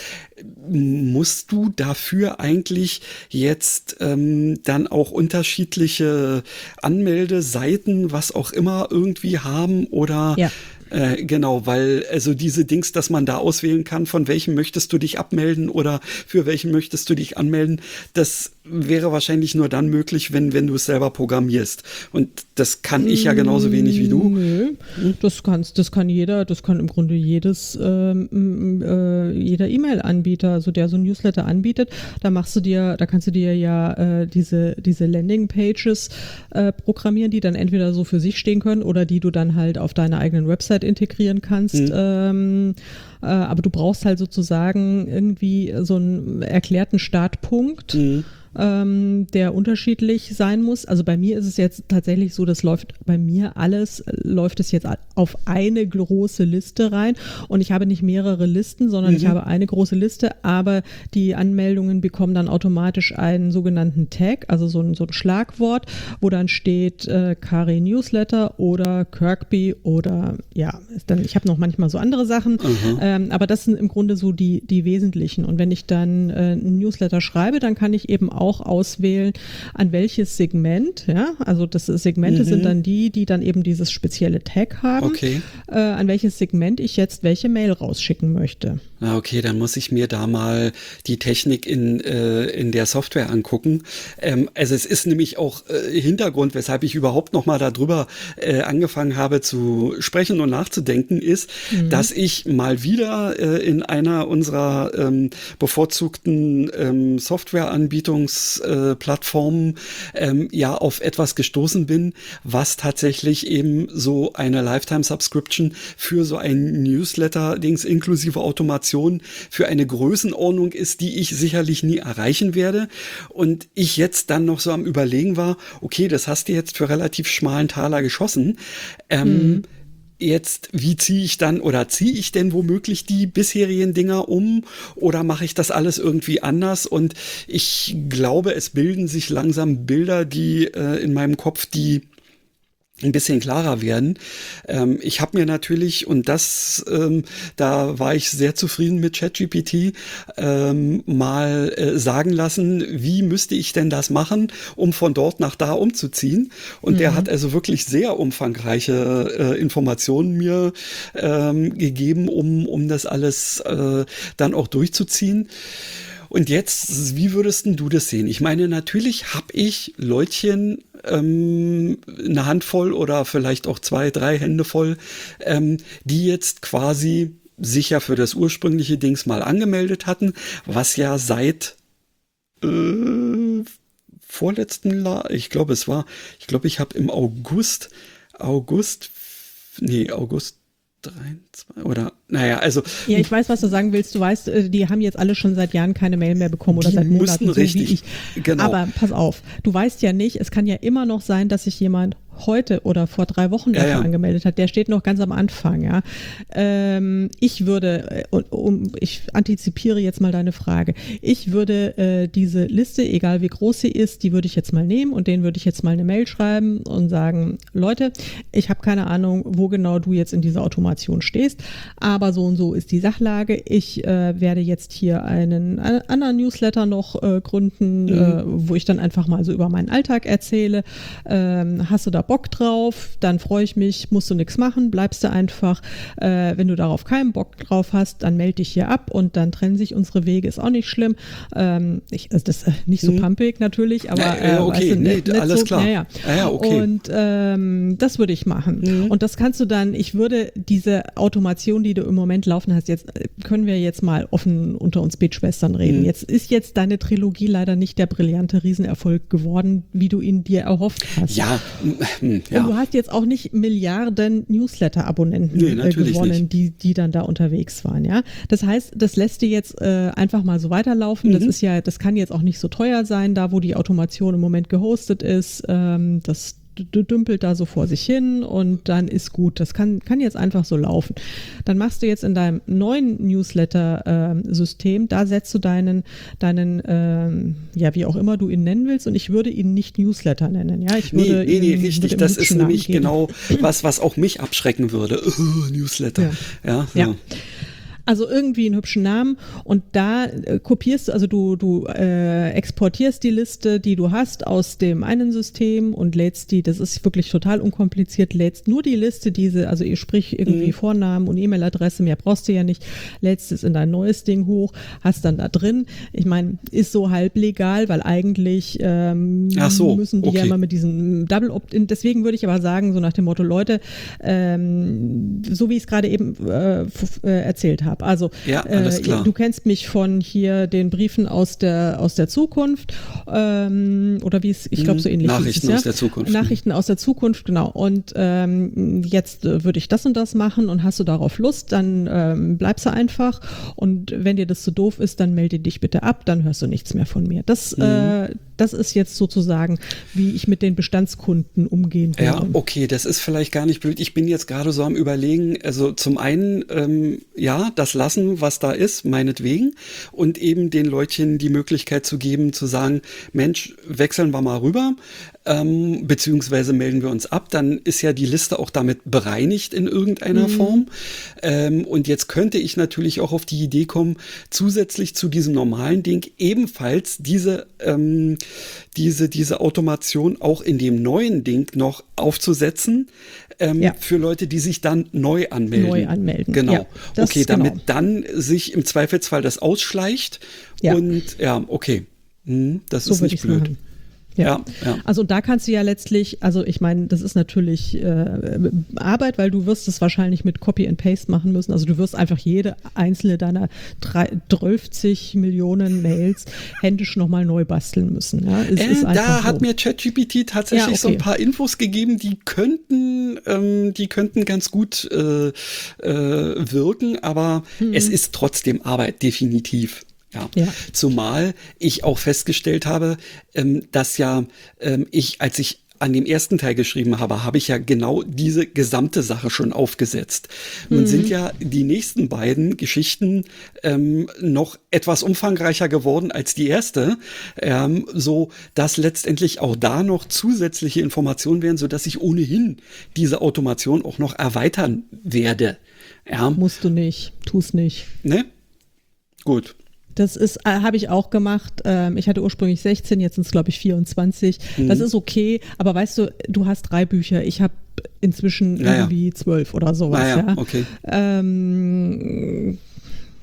Musst du dafür eigentlich jetzt ähm, dann auch unterschiedliche Anmeldeseiten, was auch immer irgendwie haben oder... Ja. Äh, genau, weil also diese Dings, dass man da auswählen kann, von welchem möchtest du dich abmelden oder für welchen möchtest du dich anmelden, das wäre wahrscheinlich nur dann möglich, wenn, wenn du es selber programmierst. Und das kann ich ja genauso wenig wie du. Nö, das kannst, das kann jeder, das kann im Grunde jedes, ähm, äh, jeder E-Mail-Anbieter, also der so ein Newsletter anbietet, da machst du dir, da kannst du dir ja äh, diese, diese Landing-Pages äh, programmieren, die dann entweder so für sich stehen können oder die du dann halt auf deiner eigenen Website integrieren kannst. Mhm. Ähm, äh, aber du brauchst halt sozusagen irgendwie so einen erklärten Startpunkt. Mhm. Ähm, der unterschiedlich sein muss. Also bei mir ist es jetzt tatsächlich so, das läuft bei mir alles, läuft es jetzt auf eine große Liste rein und ich habe nicht mehrere Listen, sondern mhm. ich habe eine große Liste, aber die Anmeldungen bekommen dann automatisch einen sogenannten Tag, also so ein, so ein Schlagwort, wo dann steht äh, Kari Newsletter oder Kirkby oder ja, ist dann, ich habe noch manchmal so andere Sachen, mhm. ähm, aber das sind im Grunde so die, die wesentlichen und wenn ich dann äh, einen Newsletter schreibe, dann kann ich eben auch auch auswählen, an welches Segment, ja, also das Segmente mhm. sind dann die, die dann eben dieses spezielle Tag haben, okay. äh, an welches Segment ich jetzt welche Mail rausschicken möchte. Ah, okay, dann muss ich mir da mal die Technik in, äh, in der Software angucken. Ähm, also es ist nämlich auch äh, Hintergrund, weshalb ich überhaupt noch mal darüber äh, angefangen habe zu sprechen und nachzudenken, ist, mhm. dass ich mal wieder äh, in einer unserer ähm, bevorzugten ähm, Softwareanbietungsplattformen äh, ähm, ja auf etwas gestoßen bin, was tatsächlich eben so eine Lifetime-Subscription für so ein Newsletter-Dings inklusive Automation für eine Größenordnung ist, die ich sicherlich nie erreichen werde. Und ich jetzt dann noch so am Überlegen war, okay, das hast du jetzt für relativ schmalen Taler geschossen. Ähm, mhm. Jetzt, wie ziehe ich dann oder ziehe ich denn womöglich die bisherigen Dinger um oder mache ich das alles irgendwie anders? Und ich glaube, es bilden sich langsam Bilder, die äh, in meinem Kopf, die ein bisschen klarer werden. Ähm, ich habe mir natürlich, und das, ähm, da war ich sehr zufrieden mit ChatGPT, ähm, mal äh, sagen lassen, wie müsste ich denn das machen, um von dort nach da umzuziehen. Und mhm. der hat also wirklich sehr umfangreiche äh, Informationen mir ähm, gegeben, um, um das alles äh, dann auch durchzuziehen. Und jetzt, wie würdest du das sehen? Ich meine, natürlich habe ich Leutchen, ähm, eine Handvoll oder vielleicht auch zwei, drei Hände voll, ähm, die jetzt quasi sich ja für das ursprüngliche Dings mal angemeldet hatten, was ja seit äh, vorletzten, La- ich glaube, es war, ich glaube, ich habe im August, August, nee, August dreiundzwanzig oder, naja, also. Ja, ich weiß, was du sagen willst. Du weißt, äh, die haben jetzt alle schon seit Jahren keine Mail mehr bekommen oder seit Monaten, so richtig, wie ich. Genau. Aber pass auf, du weißt ja nicht, es kann ja immer noch sein, dass sich jemand heute oder vor drei Wochen dafür ja, ja. angemeldet hat. Der steht noch ganz am Anfang, ja. Ähm, ich würde, äh, um, ich antizipiere jetzt mal deine Frage. Ich würde äh, diese Liste, egal wie groß sie ist, die würde ich jetzt mal nehmen und denen würde ich jetzt mal eine Mail schreiben und sagen, Leute, ich habe keine Ahnung, wo genau du jetzt in dieser Automation stehst, aber so und so ist die Sachlage. Ich äh, werde jetzt hier einen, einen anderen Newsletter noch äh, gründen, mhm. äh, wo ich dann einfach mal so über meinen Alltag erzähle. Ähm, hast du da Bock drauf, dann freue ich mich, musst du nichts machen, bleibst du einfach. Äh, wenn du darauf keinen Bock drauf hast, dann melde dich hier ab und dann trennen sich unsere Wege, ist auch nicht schlimm. Ähm, ich, also das ist nicht so mhm. pumpig natürlich, aber ja, ja, okay, äh, weißt du, nee, nicht, alles so, klar. Ja, ja. Ja, ja, okay. Und ähm, das würde ich machen. Mhm. Und das kannst du dann, ich würde diese Automation, die du im Moment laufen hast, jetzt können wir jetzt mal offen unter uns Betschwestern reden. Mhm. Jetzt ist jetzt deine Trilogie leider nicht der brillante Riesenerfolg geworden, wie du ihn dir erhofft hast. Ja, ja. Und du hast jetzt auch nicht Milliarden Newsletter-Abonnenten nee, äh, gewonnen, die, die dann da unterwegs waren, ja. Das heißt, das lässt dir jetzt äh, einfach mal so weiterlaufen. Mhm. Das ist ja, das kann jetzt auch nicht so teuer sein, da wo die Automation im Moment gehostet ist. Ähm, das dümpelt da so vor sich hin und dann ist gut. Das kann, kann jetzt einfach so laufen. Dann machst du jetzt in deinem neuen Newsletter-System, äh, da setzt du deinen, deinen ähm, ja, wie auch immer du ihn nennen willst und ich würde ihn nicht Newsletter nennen. Ja, ich würde nee, nee, ihn, nee, richtig. Das ist nämlich genau was, was auch mich abschrecken würde. Uh, Newsletter. Ja. Ja, ja. ja. Also irgendwie einen hübschen Namen und da äh, kopierst du, also du, du äh, exportierst die Liste, die du hast aus dem einen System und lädst die, das ist wirklich total unkompliziert, lädst nur die Liste, diese, also ihr sprich irgendwie mhm. Vornamen und E-Mail-Adresse, mehr brauchst du ja nicht, lädst es in dein neues Ding hoch, hast dann da drin, ich meine, ist so halb legal, weil eigentlich ähm, Ach so, müssen die okay. ja immer mit diesem Double Opt-in, deswegen würde ich aber sagen, so nach dem Motto, Leute, ähm, so wie ich es gerade eben äh, f- äh, erzählt habe, also ja, alles klar. äh, du kennst mich von hier den Briefen aus der aus der Zukunft ähm, oder wie es, ich glaube so ähnlich Nachrichten ist es, ja? aus der Zukunft. Nachrichten aus der Zukunft, genau. Und ähm, jetzt äh, würde ich das und das machen und hast du darauf Lust, dann ähm, bleibst du einfach und wenn dir das zu doof ist, dann melde dich bitte ab, dann hörst du nichts mehr von mir. Das, mhm. äh, das ist jetzt sozusagen, wie ich mit den Bestandskunden umgehen würde. Ja, okay, das ist vielleicht gar nicht blöd. Ich bin jetzt gerade so am Überlegen, also zum einen, ähm, ja, das lassen, was da ist, meinetwegen, und eben den Leutchen die Möglichkeit zu geben, zu sagen, Mensch, wechseln wir mal rüber, ähm, beziehungsweise melden wir uns ab, dann ist ja die Liste auch damit bereinigt in irgendeiner mhm. Form. Ähm, und jetzt könnte ich natürlich auch auf die Idee kommen, zusätzlich zu diesem normalen Ding ebenfalls diese, ähm, diese, diese Automation auch in dem neuen Ding noch aufzusetzen, ähm, ja. für Leute, die sich dann neu anmelden. Neu anmelden. Genau. Ja, okay, damit genau. dann sich im Zweifelsfall das ausschleicht. Ja. Und ja, okay. Hm, das so ist nicht blöd. Machen. Ja. Ja, ja, also da kannst du ja letztlich, also ich meine, das ist natürlich äh, Arbeit, weil du wirst es wahrscheinlich mit Copy and Paste machen müssen. Also du wirst einfach jede einzelne deiner zwölfzig Millionen Mails händisch nochmal neu basteln müssen. Ja? Es äh, ist da hat so. mir ChatGPT tatsächlich ja, okay. so ein paar Infos gegeben, die könnten, ähm, die könnten ganz gut äh, äh, wirken, aber mhm. es ist trotzdem Arbeit, definitiv. Ja. ja, zumal ich auch festgestellt habe, ähm, dass ja ähm, ich, als ich an dem ersten Teil geschrieben habe, habe ich ja genau diese gesamte Sache schon aufgesetzt. Nun mhm. sind ja die nächsten beiden Geschichten ähm, noch etwas umfangreicher geworden als die erste, ähm, so dass letztendlich auch da noch zusätzliche Informationen wären, so dass ich ohnehin diese Automation auch noch erweitern werde. Ja. Musst du nicht, tu's nicht. Ne? Gut. Das ist, äh, habe ich auch gemacht. Ähm, ich hatte ursprünglich sechzehn, jetzt sind es glaube ich vierundzwanzig. Mhm. Das ist okay, aber weißt du, du hast drei Bücher. Ich habe inzwischen ja, irgendwie zwölf oder sowas. ja, ja. Okay. Ähm,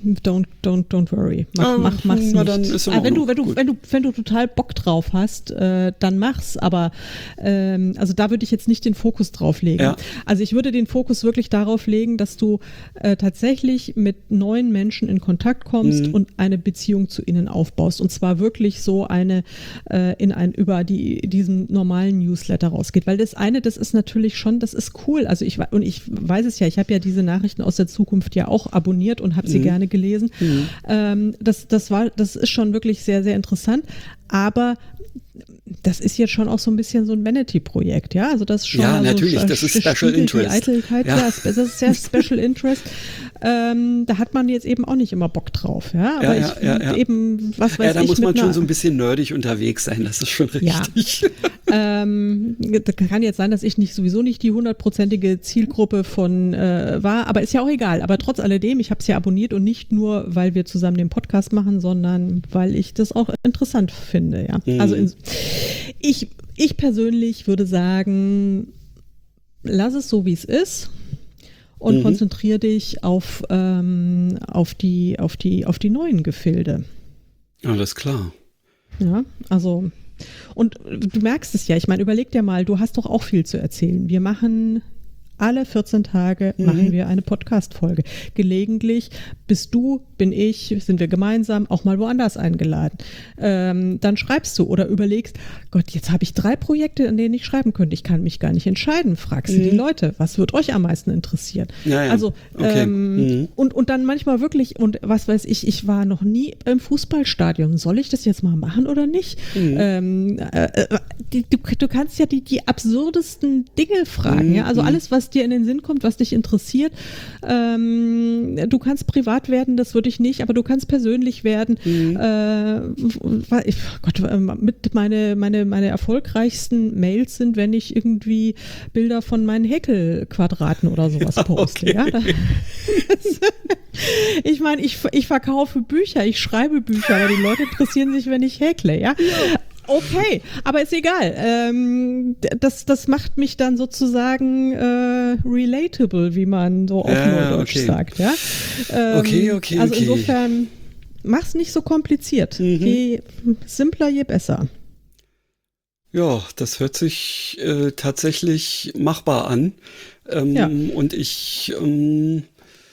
don't, don't, don't worry. Mach, ah, mach, mach's na, nicht. dann ist Aber wenn du, wenn du, gut. wenn du, wenn du total Bock drauf hast, äh, dann mach's. Aber ähm, also da würde ich jetzt nicht den Fokus drauf legen. Ja. Also ich würde den Fokus wirklich darauf legen, dass du äh, tatsächlich mit neuen Menschen in Kontakt kommst Mhm. und eine Beziehung zu ihnen aufbaust. Und zwar wirklich so eine äh, in ein über die diesen normalen Newsletter rausgeht. Weil das eine, das ist natürlich schon, das ist cool. Also ich und ich weiß es ja, ich habe ja diese Nachrichten aus der Zukunft ja auch abonniert und habe sie Mhm. gerne gelesen. Mhm. Ähm, das, das war, das ist schon wirklich sehr, sehr interessant. Aber das ist jetzt schon auch so ein bisschen so ein Vanity-Projekt, ja? Also das ist schon Ja, also natürlich, sch- das ist sch- Special spiegelt Interest. Die Eitelkeit, Ja. ja, das ist sehr Special Interest. Ähm, da hat man jetzt eben auch nicht immer Bock drauf, ja? Aber Ja, ja, ich ja, ja. eben, was weiß Ja, da ich, muss mit man schon einer- so ein bisschen nerdig unterwegs sein, das ist schon Ja. richtig. Ähm, das kann jetzt sein, dass ich nicht sowieso nicht die hundertprozentige Zielgruppe von äh, war, aber ist ja auch egal. Aber trotz alledem, ich habe es ja abonniert und nicht nur, weil wir zusammen den Podcast machen, sondern weil ich das auch interessant finde. Ja, Mhm. also in, ich ich persönlich würde sagen, lass es so wie es ist und Mhm. konzentriere dich auf ähm, auf die auf die auf die neuen Gefilde. Alles klar. Ja, also, und du merkst es ja, ich meine, überleg dir mal, du hast doch auch viel zu erzählen. Wir machen alle vierzehn Tage Mhm. machen wir eine Podcast-Folge. Gelegentlich bist du, bin ich, sind wir gemeinsam auch mal woanders eingeladen. Ähm, dann schreibst du oder überlegst, Gott, jetzt habe ich drei Projekte, an denen ich schreiben könnte. Ich kann mich gar nicht entscheiden. Fragst du Mhm. die Leute, was wird euch am meisten interessieren? Ja, ja. Also, Okay. ähm, Mhm. und, und dann manchmal wirklich, und was weiß ich, ich war noch nie im Fußballstadion. Soll ich das jetzt mal machen oder nicht? Mhm. Ähm, äh, äh, die, du, du kannst ja die, die absurdesten Dinge fragen. Mhm. Ja? Also alles, was dir in den Sinn kommt, was dich interessiert. Ähm, du kannst privat werden, das würde ich nicht, aber du kannst persönlich werden. Mhm. Äh, ich, Gott, mit meine, meine, meine erfolgreichsten Mails sind, wenn ich irgendwie Bilder von meinen Häkelquadraten oder sowas poste. Okay. Ja? Da, ich meine, ich, ich verkaufe Bücher, ich schreibe Bücher, aber die Leute interessieren sich, wenn ich häkle, ja. Okay, aber ist egal. Ähm, das, das macht mich dann sozusagen äh, relatable, wie man so auf Ja, Neudeutsch okay. sagt, ja. Ähm, Okay, okay, Also okay. insofern, mach's nicht so kompliziert. Mhm. Je simpler, je besser. Ja, das hört sich äh, tatsächlich machbar an. Ähm, Ja. Und ich ähm,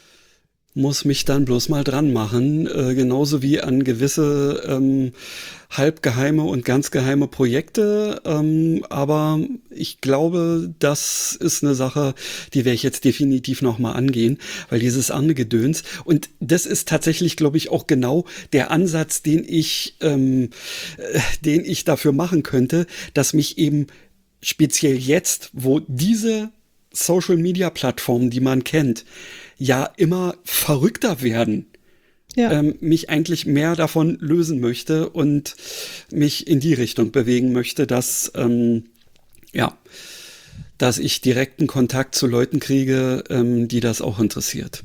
muss mich dann bloß mal dran machen, äh, genauso wie an gewisse ähm, halbgeheime und ganz geheime Projekte. Ähm, aber ich glaube, das ist eine Sache, die werde ich jetzt definitiv nochmal angehen, weil dieses andere Gedöns, und das ist tatsächlich, glaube ich, auch genau der Ansatz, den ich, ähm, äh, den ich dafür machen könnte, dass mich eben speziell jetzt, wo diese Social-Media-Plattformen, die man kennt, ja immer verrückter werden, Ja. ähm, mich eigentlich mehr davon lösen möchte und mich in die Richtung bewegen möchte, dass, ähm, ja, dass ich direkten Kontakt zu Leuten kriege, ähm, die das auch interessiert.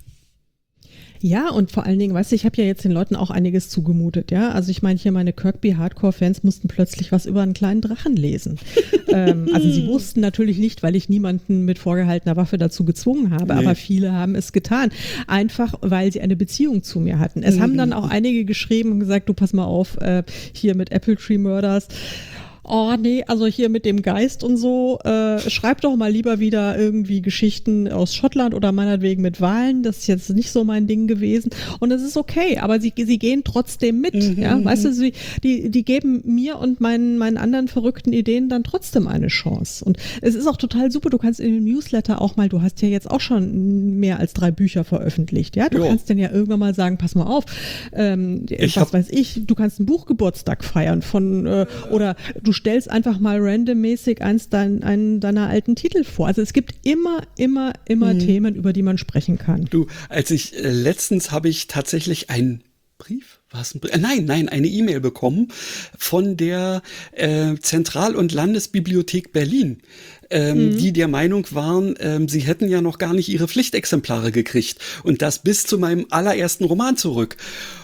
Ja, und vor allen Dingen, weißt du, ich habe ja jetzt den Leuten auch einiges zugemutet, ja. Also ich meine, hier meine Kirkby-Hardcore-Fans mussten plötzlich was über einen kleinen Drachen lesen. ähm, also sie wussten natürlich nicht, weil ich niemanden mit vorgehaltener Waffe dazu gezwungen habe, Nee. aber viele haben es getan. Einfach, weil sie eine Beziehung zu mir hatten. Es haben dann auch einige geschrieben und gesagt, du pass mal auf, äh, hier mit Apple Tree Murders. Oh nee, also hier mit dem Geist und so, äh, schreib doch mal lieber wieder irgendwie Geschichten aus Schottland oder meinetwegen mit Wahlen, das ist jetzt nicht so mein Ding gewesen und es ist okay, aber sie, sie gehen trotzdem mit, Mhm. ja, weißt du, sie, die, die geben mir und meinen, meinen anderen verrückten Ideen dann trotzdem eine Chance und es ist auch total super, du kannst in dem Newsletter auch mal, du hast ja jetzt auch schon mehr als drei Bücher veröffentlicht, ja, du Jo. kannst dann ja irgendwann mal sagen, pass mal auf, ähm, Ich was hab- weiß ich, du kannst einen Buchgeburtstag feiern von, äh, oder du stellst einfach mal randommäßig eins dein, einen deiner alten Titel vor. Also es gibt immer, immer, immer Themen, über die man sprechen kann. Du, als ich äh, letztens habe ich tatsächlich einen Brief, war es ein Brief? Äh, nein, nein, eine E-Mail bekommen von der äh, Zentral- und Landesbibliothek Berlin, ähm, die der Meinung waren, ähm, sie hätten ja noch gar nicht ihre Pflichtexemplare gekriegt und das bis zu meinem allerersten Roman zurück.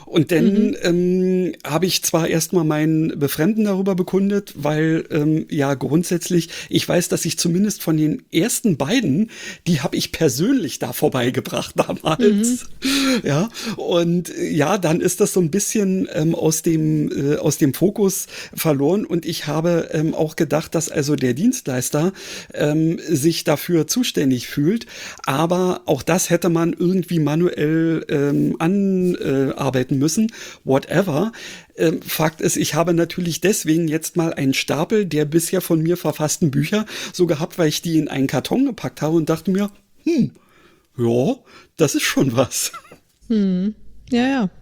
Und dann Mhm. ähm, habe ich zwar erstmal mein Befremden darüber bekundet, weil ähm, ja grundsätzlich, ich weiß, dass ich zumindest von den ersten beiden, die habe ich persönlich da vorbeigebracht damals. Mhm. Ja, und äh, ja, dann ist das so ein bisschen ähm, aus dem äh, aus dem Fokus verloren und ich habe ähm, auch gedacht, dass also der Dienstleister ähm, sich dafür zuständig fühlt, aber auch das hätte man irgendwie manuell ähm, anarbeiten müssen, whatever. Ähm, Fakt ist, ich habe natürlich deswegen jetzt mal einen Stapel der bisher von mir verfassten Bücher so gehabt, weil ich die in einen Karton gepackt habe und dachte mir, hm, ja, das ist schon was. Hm. Ja, ja.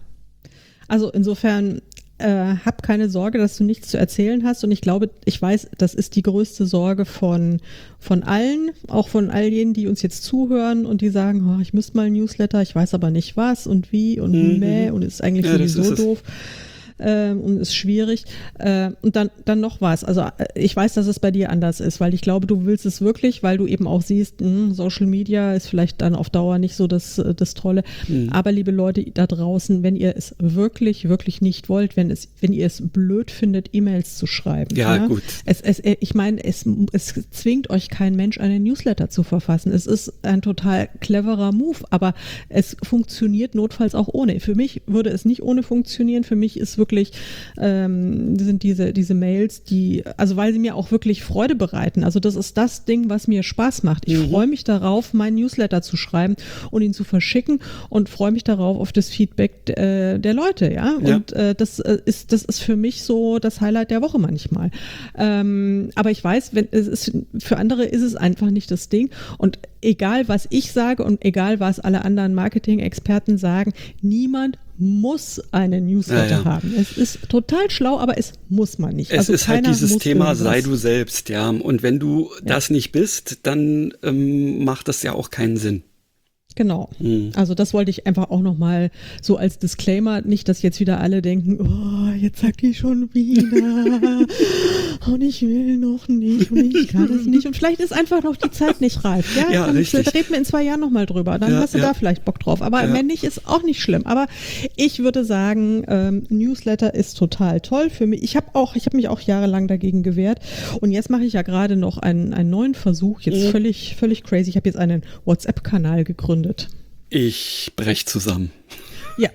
Also insofern äh, hab keine Sorge, dass du nichts zu erzählen hast. Und ich glaube, ich weiß, das ist die größte Sorge von, von allen, auch von all jenen, die uns jetzt zuhören und die sagen, oh, ich müsste mal ein Newsletter, ich weiß aber nicht was und wie und Mhm. mäh und ist eigentlich Ja, das sowieso ist es. doof. Ähm, und ist schwierig. Äh, und dann, dann noch was. Also äh, ich weiß, dass es bei dir anders ist, weil ich glaube, du willst es wirklich, weil du eben auch siehst, mh, Social Media ist vielleicht dann auf Dauer nicht so das, das Tolle. Mhm. Aber liebe Leute da draußen, wenn ihr es wirklich, wirklich nicht wollt, wenn es, wenn ihr es blöd findet, E-Mails zu schreiben. Ja, gut. Es, es, ich meine, es, es zwingt euch kein Mensch, einen Newsletter zu verfassen. Es ist ein total cleverer Move, aber es funktioniert notfalls auch ohne. Für mich würde es nicht ohne funktionieren. Für mich ist wirklich Wirklich ähm, sind diese, diese Mails, die, also weil sie mir auch wirklich Freude bereiten. Also das ist das Ding, was mir Spaß macht. Ich Mhm. freue mich darauf, meinen Newsletter zu schreiben und ihn zu verschicken und freue mich darauf auf das Feedback äh, der Leute, ja. Ja. Und äh, das äh, ist, das ist für mich so das Highlight der Woche manchmal. Ähm, aber ich weiß, wenn es ist, für andere ist es einfach nicht das Ding. Und egal, was ich sage und egal, was alle anderen Marketing-Experten sagen, niemand muss einen Newsletter Ja, ja. haben. Es ist total schlau, aber es muss man nicht. Es also ist halt keiner dieses muss Thema, irgendwas. sei du selbst, ja. Und wenn du Ja. das nicht bist, dann ähm, macht das ja auch keinen Sinn. Genau. Hm. Also das wollte ich einfach auch nochmal so als Disclaimer, nicht, dass jetzt wieder alle denken, oh, jetzt sagt die schon wieder und ich will noch nicht und ich kann es nicht und vielleicht ist einfach noch die Zeit nicht reif. Ja, Ja, dann richtig. reden wir in zwei Jahren nochmal drüber, dann Ja, hast du ja. da vielleicht Bock drauf. Aber Ja. wenn nicht, ist auch nicht schlimm. Aber ich würde sagen, ähm, Newsletter ist total toll für mich. Ich habe auch, ich habe mich auch jahrelang dagegen gewehrt und jetzt mache ich ja gerade noch einen, einen neuen Versuch, jetzt Mhm. völlig, völlig crazy. Ich habe jetzt einen WhatsApp-Kanal gegründet. Ich brech zusammen. Ja,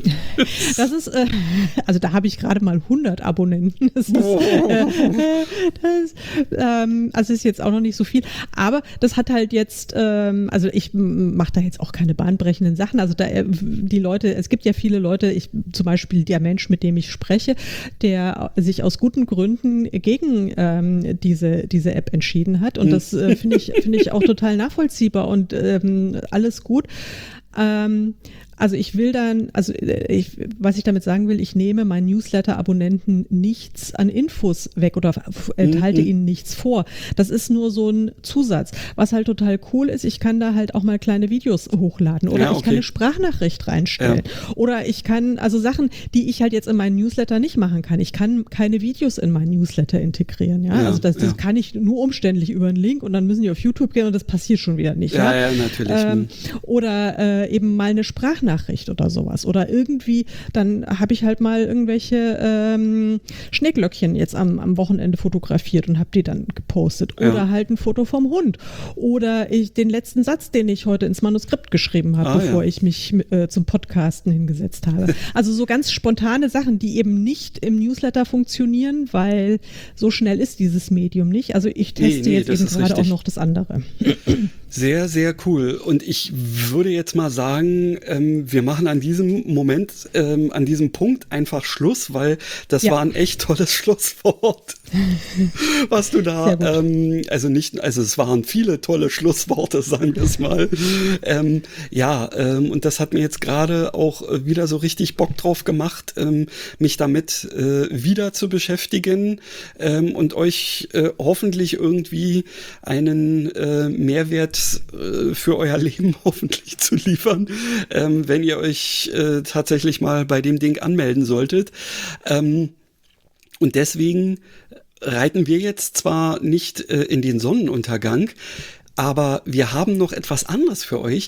das ist, äh, also da habe ich gerade mal hundert Abonnenten. Das ist, äh, das, ähm, also ist jetzt auch noch nicht so viel, aber das hat halt jetzt, ähm, also ich mache da jetzt auch keine bahnbrechenden Sachen. Also da äh, die Leute, es gibt ja viele Leute, ich zum Beispiel der Mensch, mit dem ich spreche, der sich aus guten Gründen gegen ähm, diese diese App entschieden hat und das äh, finde ich finde ich auch total nachvollziehbar und ähm, alles gut. Ähm, also ich will dann, also ich, was ich damit sagen will, ich nehme meinen Newsletter-Abonnenten nichts an Infos weg oder enthalte Mhm. ihnen nichts vor. Das ist nur so ein Zusatz. Was halt total cool ist, ich kann da halt auch mal kleine Videos hochladen oder Ja, ich okay. kann eine Sprachnachricht reinstellen oder ich kann, also Sachen, die ich halt jetzt in meinen Newsletter nicht machen kann. Ich kann keine Videos in meinen Newsletter integrieren, ja. Ja, also das, das ja. kann ich nur umständlich über einen Link und dann müssen die auf YouTube gehen und das passiert schon wieder nicht. Ja, Ja, ja, natürlich. Ähm, oder äh, eben mal eine Sprachnachricht oder sowas. Oder irgendwie, dann habe ich halt mal irgendwelche ähm, Schneeglöckchen jetzt am, am Wochenende fotografiert und habe die dann gepostet. Ja. Oder halt ein Foto vom Hund. Oder ich den letzten Satz, den ich heute ins Manuskript geschrieben habe, Ah, bevor ja. ich mich äh, zum Podcasten hingesetzt habe. Also so ganz spontane Sachen, die eben nicht im Newsletter funktionieren, weil so schnell ist dieses Medium nicht. Also ich Nee, teste nee, jetzt das eben ist gerade auch richtig. noch das andere. Sehr, sehr cool. Und ich würde jetzt mal sagen, ähm, wir machen an diesem Moment, ähm, an diesem Punkt einfach Schluss, weil das Ja. war ein echt tolles Schlusswort, was du da, Sehr gut. ähm, also nicht, also es waren viele tolle Schlussworte, sagen wir es mal. ähm, ja, ähm, und das hat mir jetzt gerade auch äh, wieder so richtig Bock drauf gemacht, ähm, mich damit äh, wieder zu beschäftigen ähm, und euch äh, hoffentlich irgendwie einen äh, Mehrwert äh, für euer Leben hoffentlich zu liefern, ähm, wenn ihr euch äh, tatsächlich mal bei dem Ding anmelden solltet. Ähm, und deswegen reiten wir jetzt zwar nicht äh, in den Sonnenuntergang, aber wir haben noch etwas anderes für euch,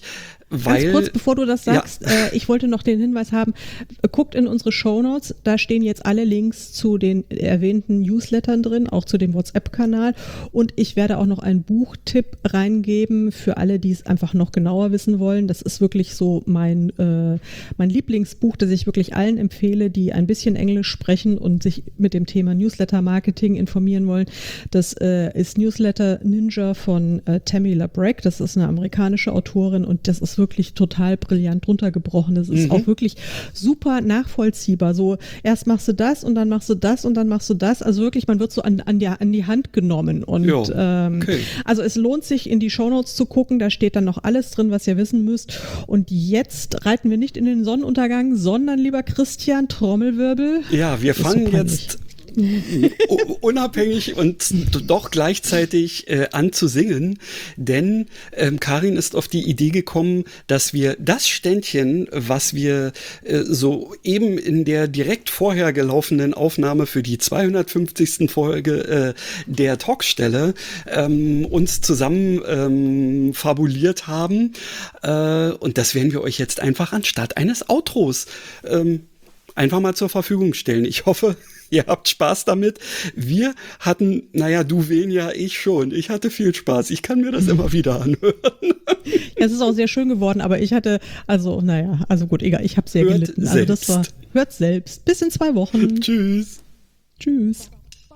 Weil, Ganz kurz, bevor du das sagst, ja. äh, ich wollte noch den Hinweis haben, äh, guckt in unsere Shownotes, da stehen jetzt alle Links zu den erwähnten Newslettern drin, auch zu dem WhatsApp-Kanal, und ich werde auch noch einen Buchtipp reingeben für alle, die es einfach noch genauer wissen wollen. Das ist wirklich so mein, äh, mein Lieblingsbuch, das ich wirklich allen empfehle, die ein bisschen Englisch sprechen und sich mit dem Thema Newsletter-Marketing informieren wollen. Das äh, ist Newsletter Ninja von äh, Tammy Labrecque, das ist eine amerikanische Autorin und das ist wirklich total brillant runtergebrochen. Das ist mhm. auch wirklich super nachvollziehbar. So, erst machst du das und dann machst du das und dann machst du das. Also wirklich, man wird so an, an, die, an die Hand genommen. Und jo, ähm, okay. Also es lohnt sich, in die Shownotes zu gucken. Da steht dann noch alles drin, was ihr wissen müsst. Und jetzt reiten wir nicht in den Sonnenuntergang, sondern, lieber Christian, Trommelwirbel. Ja, wir fangen jetzt unabhängig und doch gleichzeitig äh, an zu singen, denn ähm, Karin ist auf die Idee gekommen, dass wir das Ständchen, was wir äh, so eben in der direkt vorher gelaufenen Aufnahme für die zweihundertfünfzigste Folge äh, der Talkstelle ähm, uns zusammen ähm, fabuliert haben, äh, und das werden wir euch jetzt einfach anstatt eines Outros ähm, einfach mal zur Verfügung stellen. Ich hoffe, ihr habt Spaß damit. Wir hatten, naja, du weniger, ich schon. Ich hatte viel Spaß. Ich kann mir das immer wieder anhören. Ja, es ist auch sehr schön geworden, aber ich hatte, also, naja, also gut, egal, ich habe sehr hört gelitten. Also selbst. das war, hört selbst. Bis in zwei Wochen. Tschüss. Tschüss.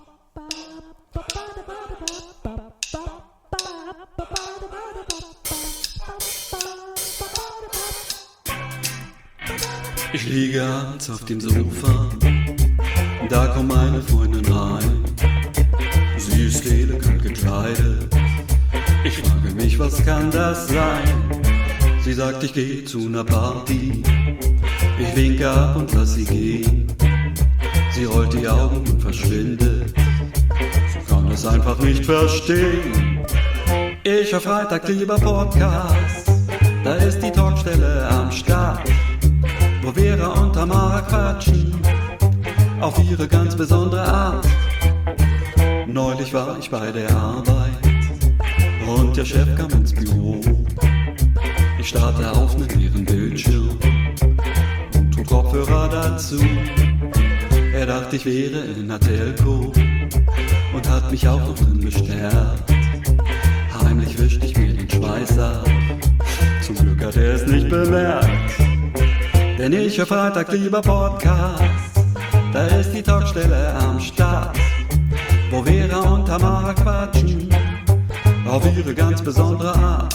Ich liege abends auf dem Sofa, da kommt meine Freundin rein. Sie ist elegant gekleidet, ich frage mich, was kann das sein? Sie sagt, ich gehe zu ner Party, ich winke ab und lass sie gehen. Sie rollt die Augen und verschwindet, sie kann es einfach nicht verstehen. Ich hör Freitag lieber Podcast, da ist die Talkstelle am Start, wo Vera und Tamara quatschen, auf ihre ganz besondere Art. Neulich war ich bei der Arbeit und der Chef kam ins Büro. Ich starrte auf einen leeren Bildschirm und trug Kopfhörer dazu. Er dachte, ich wäre in einer Telco und hat mich auch noch drin bestärkt. Heimlich wischte ich mir den Schweiß ab, zum Glück hat er es nicht bemerkt. Denn ich höre Freitag lieber Podcast, da ist die Talkstelle am Start, wo Vera und Tamara quatschen, auf ihre ganz besondere Art.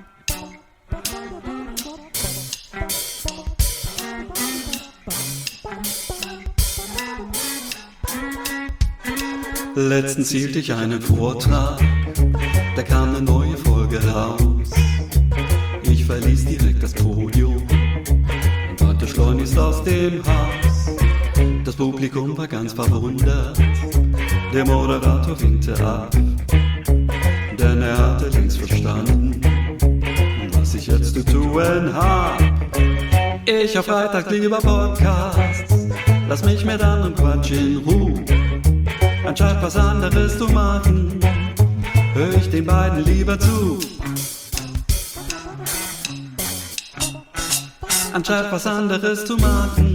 Letztens hielt ich einen Vortrag, da kam eine neue Folge raus. Ich verließ direkt das Podium und rannte schleunigst aus dem Haus. Das Publikum war ganz verwundert, der Moderator winkte ab, denn er hatte längst verstanden, was ich jetzt zu tun hab. Ich hab Freitag lieber Podcasts, lass mich mit anderen Quatsch in Ruhe. Anstatt was anderes zu machen, hör ich den beiden lieber zu. Anstatt was anderes zu machen,